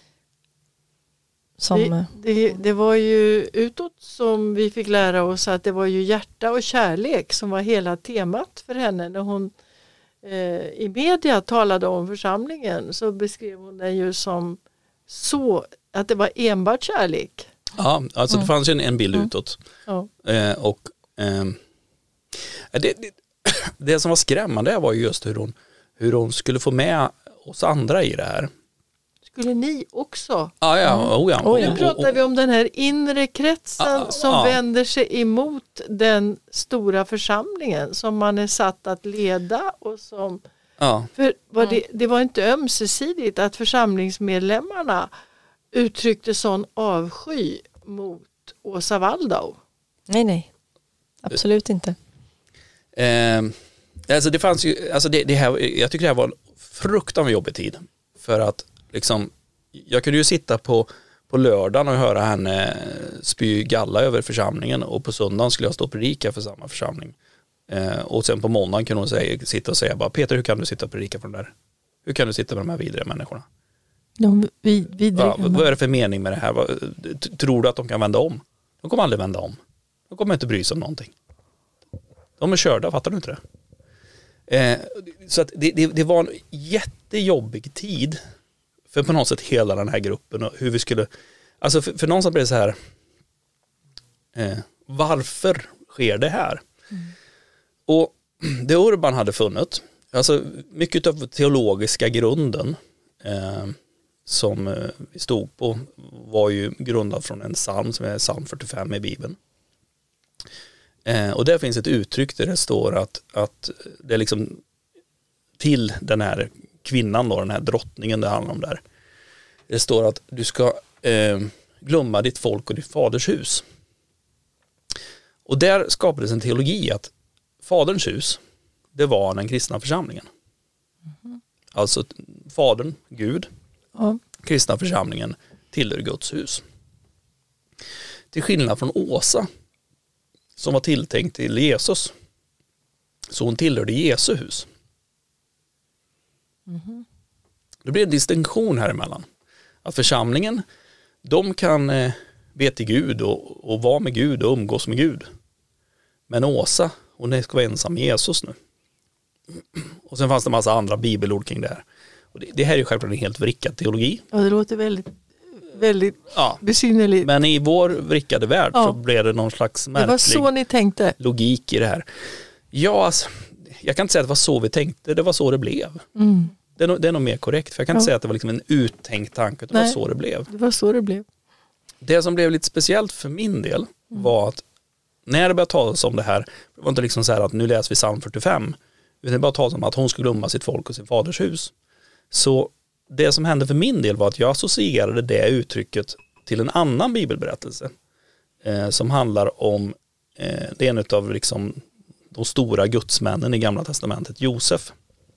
som... Det, det, det var ju utåt som vi fick lära oss att det var ju hjärta och kärlek som var hela temat för henne. När hon eh, i media talade om församlingen så beskrev hon den ju som så att det var enbart kärlek. Ja, alltså Mm. det fanns ju en, en bild Mm. utåt. Ja. Eh, och eh, det, det, det som var skrämmande var ju just hur hon, hur hon skulle få med oss andra i det här. Skulle ni också? Ah, ja, mm. oh, ja. Oh, ja. Nu pratar vi om den här inre kretsen Ah, som ah. vänder sig emot den stora församlingen som man är satt att leda och som Ja. för var det, det var inte ömsesidigt att församlingsmedlemmarna uttryckte sån avsky mot Åsa Waldau. Nej, nej. Absolut inte. Eh, alltså det fanns ju, alltså det, det här, jag tycker det här var en fruktansvärt jobbig tid. För att liksom, jag kunde ju sitta på, på lördagen och höra henne spy galla över församlingen, och på söndagen skulle jag stå och predika för samma församling. Eh, och sen på måndagen kunde hon säga, sitta och säga bara, Peter, hur kan du sitta och predika för de där? Hur kan du sitta med de här vidriga människorna? De vid, vidriga. Ja, vad är det för mening med det här? Vad, tror du att de kan vända om? De kommer aldrig vända om. De kommer inte bry sig om någonting. De är körda, fattar du inte det? Eh, så att det, det, det var en jättejobbig tid för på något sätt hela den här gruppen, och hur vi skulle, alltså för, för någonstans blev det så här, eh, varför sker det här? Mm. Och det Urban hade funnit, alltså mycket av teologiska grunden eh, som eh, vi stod på var ju grundad från en psalm som är psalm fyrtiofem i Bibeln. Eh, och där finns ett uttryck där det står att, att det är liksom till den här kvinnan då, den här drottningen det handlar om där. Det står att du ska eh, glömma ditt folk och ditt faders hus. Och där skapades en teologi att faderns hus, det var den kristna församlingen. Mm. Alltså fadern, Gud, ja. Kristna församlingen tillhör Guds hus. Till skillnad från Åsa som var tilltänkt till Jesus, så hon tillhörde Jesu hus. Mm. Det blir en distinktion här emellan. Att församlingen, de kan eh, be till Gud och, och vara med Gud och umgås med Gud. Men Åsa, hon ska vara ensam med Jesus nu. Och sen fanns det en massa andra bibelord kring det här. Och det, det här är självklart en helt vrickad teologi. Ja, det låter väldigt, väldigt ja. besynnerligt. Men i vår vrickade värld ja. så blev det någon slags märklig det var så ni tänkte. Logik i det här. Ja, alltså, jag kan inte säga att det var så vi tänkte, det var så det blev. Mm. Det, är nog, det är nog mer korrekt, för jag kan inte ja. säga att det var liksom en uttänkt tanke, det Nej, var så det blev. Det var så det blev. Det som blev lite speciellt för min del mm. var att när det började talas om det här, det var inte liksom så här att nu läser vi psalm fyrtiofem, utan det bara talas om att hon skulle glömma sitt folk och sin faders hus. Så det som hände för min del var att jag associerade det uttrycket till en annan bibelberättelse eh, som handlar om eh, det är en av liksom de stora gudsmännen i Gamla testamentet, Josef.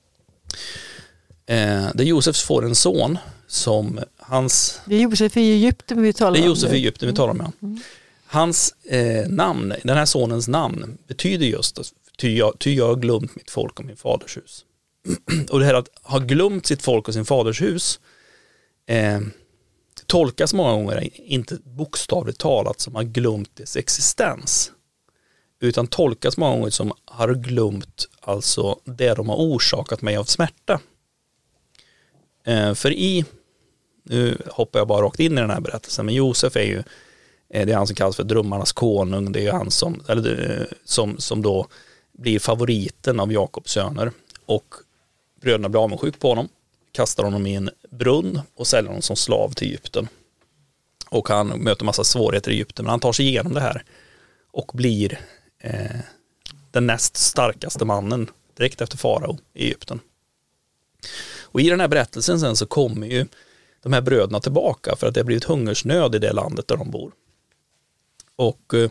Eh, där Josef får en son som hans... Det är Josef i Egypten vi talar om. Det är Josef i Egypten vi talar om, ja. Mm. Hans eh, namn, den här sonens namn betyder just att ty jag, ty jag har glömt mitt folk och min faders hus. Och det här att ha glömt sitt folk och sin faders hus eh, tolkas många gånger inte bokstavligt talat som har glömt dess existens, utan tolkas många gånger som har glömt alltså det de har orsakat mig av smärta. Eh, för i, nu hoppar jag bara rakt in i den här berättelsen, men Josef är ju, eh, det är han som kallas för drömmarnas konung, det är ju han som, eller, eh, som, som då blir favoriten av Jakobs söner, och bröderna blir avundsjuk på honom, kastar honom i en brunn och säljer honom som slav till Egypten. Och han möter massa svårigheter i Egypten, men han tar sig igenom det här och blir eh, den näst starkaste mannen direkt efter farao i Egypten. Och i den här berättelsen sen så kommer ju de här bröderna tillbaka för att det har blivit hungersnöd i det landet där de bor. Och eh,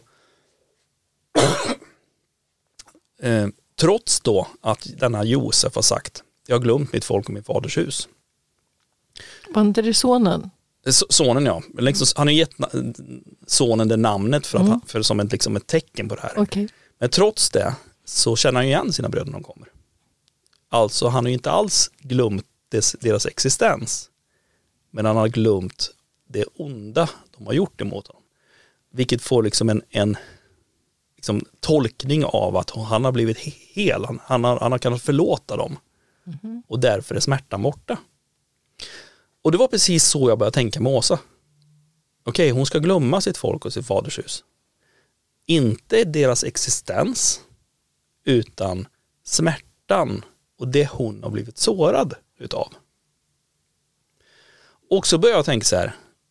eh, trots då att denna Josef har sagt, jag har glömt mitt folk och min faders hus. Var inte det sonen? Sonen, ja. Liksom, han har gett sonen det namnet för, att, mm. för som ett, liksom ett tecken på det här. Okay. Men trots det så känner han igen sina bröder när de kommer. Alltså han har ju inte alls glömt des, deras existens. Men han har glömt det onda de har gjort emot honom. Vilket får liksom en, en liksom tolkning av att han har blivit hel. Han, han, har, han har kunnat förlåta dem. Mm. Och därför är smärtan borta. Och det var precis så jag började tänka med Åsa. Okej, hon ska glömma sitt folk och sitt faders hus. Inte deras existens, utan smärtan och det hon har blivit sårad utav. Och så började jag tänka så här.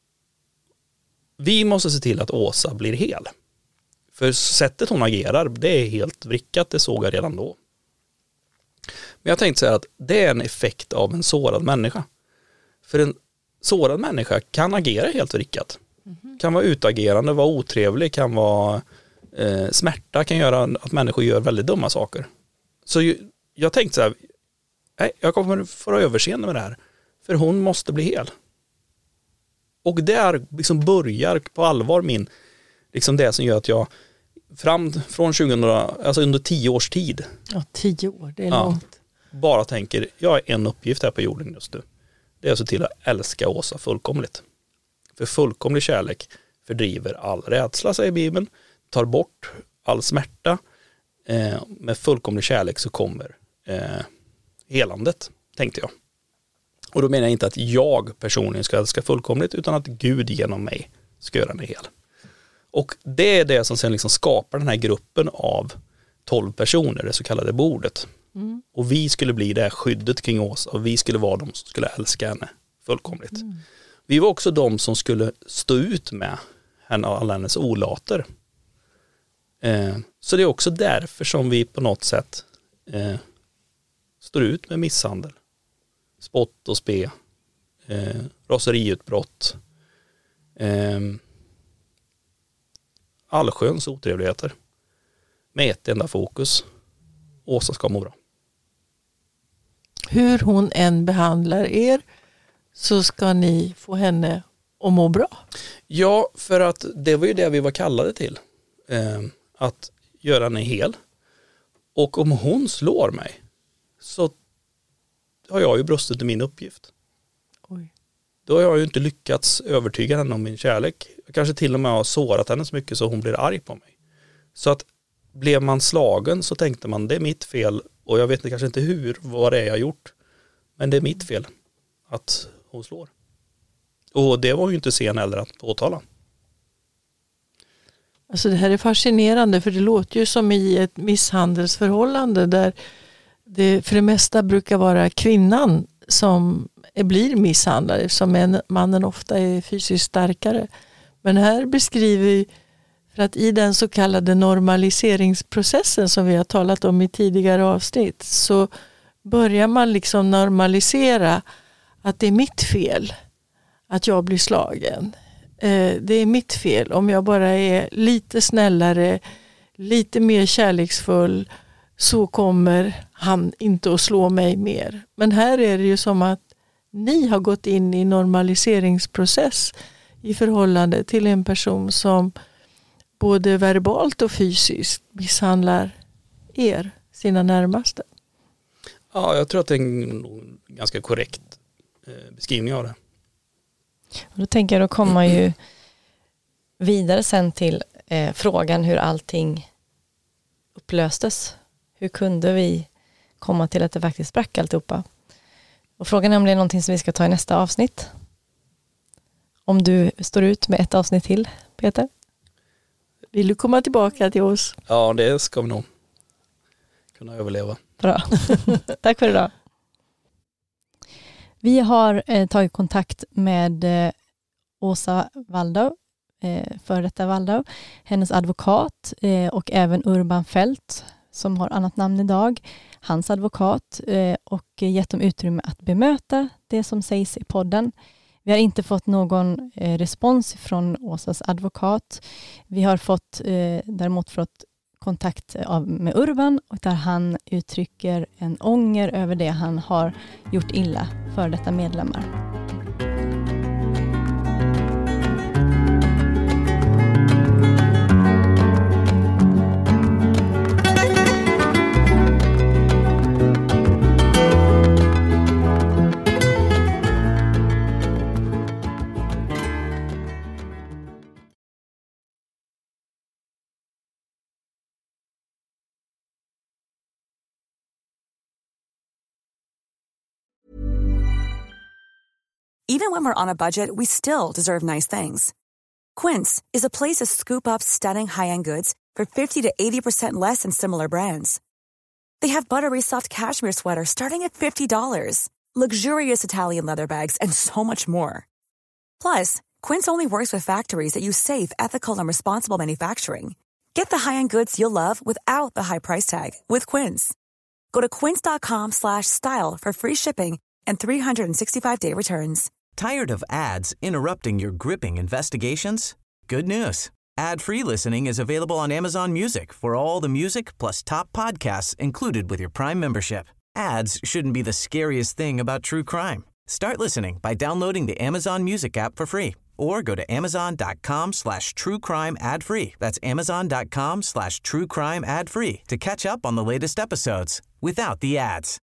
Vi måste se till att Åsa blir hel. För sättet hon agerar, det är helt vrickat, det såg jag redan då. Men jag tänkte så här att det är en effekt av en sårad människa. För en sårad människa kan agera helt vrickat. Mm-hmm. Kan vara utagerande, vara otrevlig, kan vara eh, smärta, kan göra att människor gör väldigt dumma saker. Så ju, jag tänkte så här, nej, jag kommer få överseende med det här. För hon måste bli hel. Och där liksom börjar på allvar min, liksom det som gör att jag fram från tjugohundra, alltså under tio års tid. Ja, tio år, det är ja, långt. Bara tänker, jag har en uppgift här på jorden just nu. Det är att se till att älska Åsa fullkomligt. För fullkomlig kärlek fördriver all rädsla, säger Bibeln. Tar bort all smärta. Eh, med fullkomlig kärlek så kommer eh, helandet, tänkte jag. Och då menar jag inte att jag personligen ska älska fullkomligt, utan att Gud genom mig ska göra mig hel. Och det är det som sen liksom skapar den här gruppen av tolv personer, det så kallade bordet. Mm. Och vi skulle bli det här skyddet kring oss, och vi skulle vara de som skulle älska henne fullkomligt. Mm. Vi var också de som skulle stå ut med henne och alla hennes olater. Eh, så det är också därför som vi på något sätt eh, står ut med misshandel, spott och spe, eh, raseriutbrott, eh, allsköns otrevligheter med ett enda fokus. Åsa ska må bra. Hur hon än behandlar er så ska ni få henne att må bra. Ja, för att det var ju det vi var kallade till. Eh, att göra henne hel. Och om hon slår mig så har jag ju brustit i min uppgift. Oj. Då har jag ju inte lyckats övertyga henne om min kärlek. Jag kanske till och med har sårat henne så mycket så hon blir arg på mig. Så att blev man slagen så tänkte man det är mitt fel, och jag vet kanske inte hur, vad det är jag har gjort. Men det är mitt fel att hon slår. Och det var ju inte sen heller att påtala. Alltså det här är fascinerande, för det låter ju som i ett misshandelsförhållande där det för det mesta brukar vara kvinnan som blir misshandlad, eftersom mannen ofta är fysiskt starkare. Men här beskriver vi, för att i den så kallade normaliseringsprocessen som vi har talat om i tidigare avsnitt, så börjar man liksom normalisera att det är mitt fel att jag blir slagen. Eh, det är mitt fel om jag bara är lite snällare, lite mer kärleksfull, så kommer han inte att slå mig mer. Men här är det ju som att ni har gått in i normaliseringsprocess i förhållande till en person som både verbalt och fysiskt misshandlar er, sina närmaste. Ja, jag tror att det är en ganska korrekt beskrivning av det. Och då tänker jag, då kommer man ju vidare sen till eh, frågan hur allting upplöstes. Hur kunde vi komma till att det faktiskt sprack alltihopa? Och frågan är om det är någonting som vi ska ta i nästa avsnitt. Om du står ut med ett avsnitt till, Peter? Vill du komma tillbaka till oss? Ja, det ska vi nog kunna överleva. Bra. Tack för idag. Vi har eh, tagit kontakt med eh, Åsa Waldau, eh, för detta Waldau, hennes advokat eh, och även Urban Fält som har annat namn idag, hans advokat, eh, och gett dem utrymme att bemöta det som sägs i podden. Vi har inte fått någon eh, respons från Åsas advokat. Vi har fått, eh, däremot fått kontakt av, med Urban och där han uttrycker en ånger över det han har gjort illa för detta medlemmar. Even when we're on a budget, we still deserve nice things. Quince is a place to scoop up stunning high-end goods for fifty to eighty percent less than similar brands. They have buttery soft cashmere sweaters starting at fifty dollars, luxurious Italian leather bags, and so much more. Plus, Quince only works with factories that use safe, ethical, and responsible manufacturing. Get the high-end goods you'll love without the high price tag with Quince. Go to quince.com slash style for free shipping and three sixty-five day returns. Tired of ads interrupting your gripping investigations? Good news. Ad-free listening is available on Amazon Music for all the music plus top podcasts included with your Prime membership. Ads shouldn't be the scariest thing about true crime. Start listening by downloading the Amazon Music app for free or go to amazon.com slash true crime ad free. That's amazon.com slash true crime ad free to catch up on the latest episodes without the ads.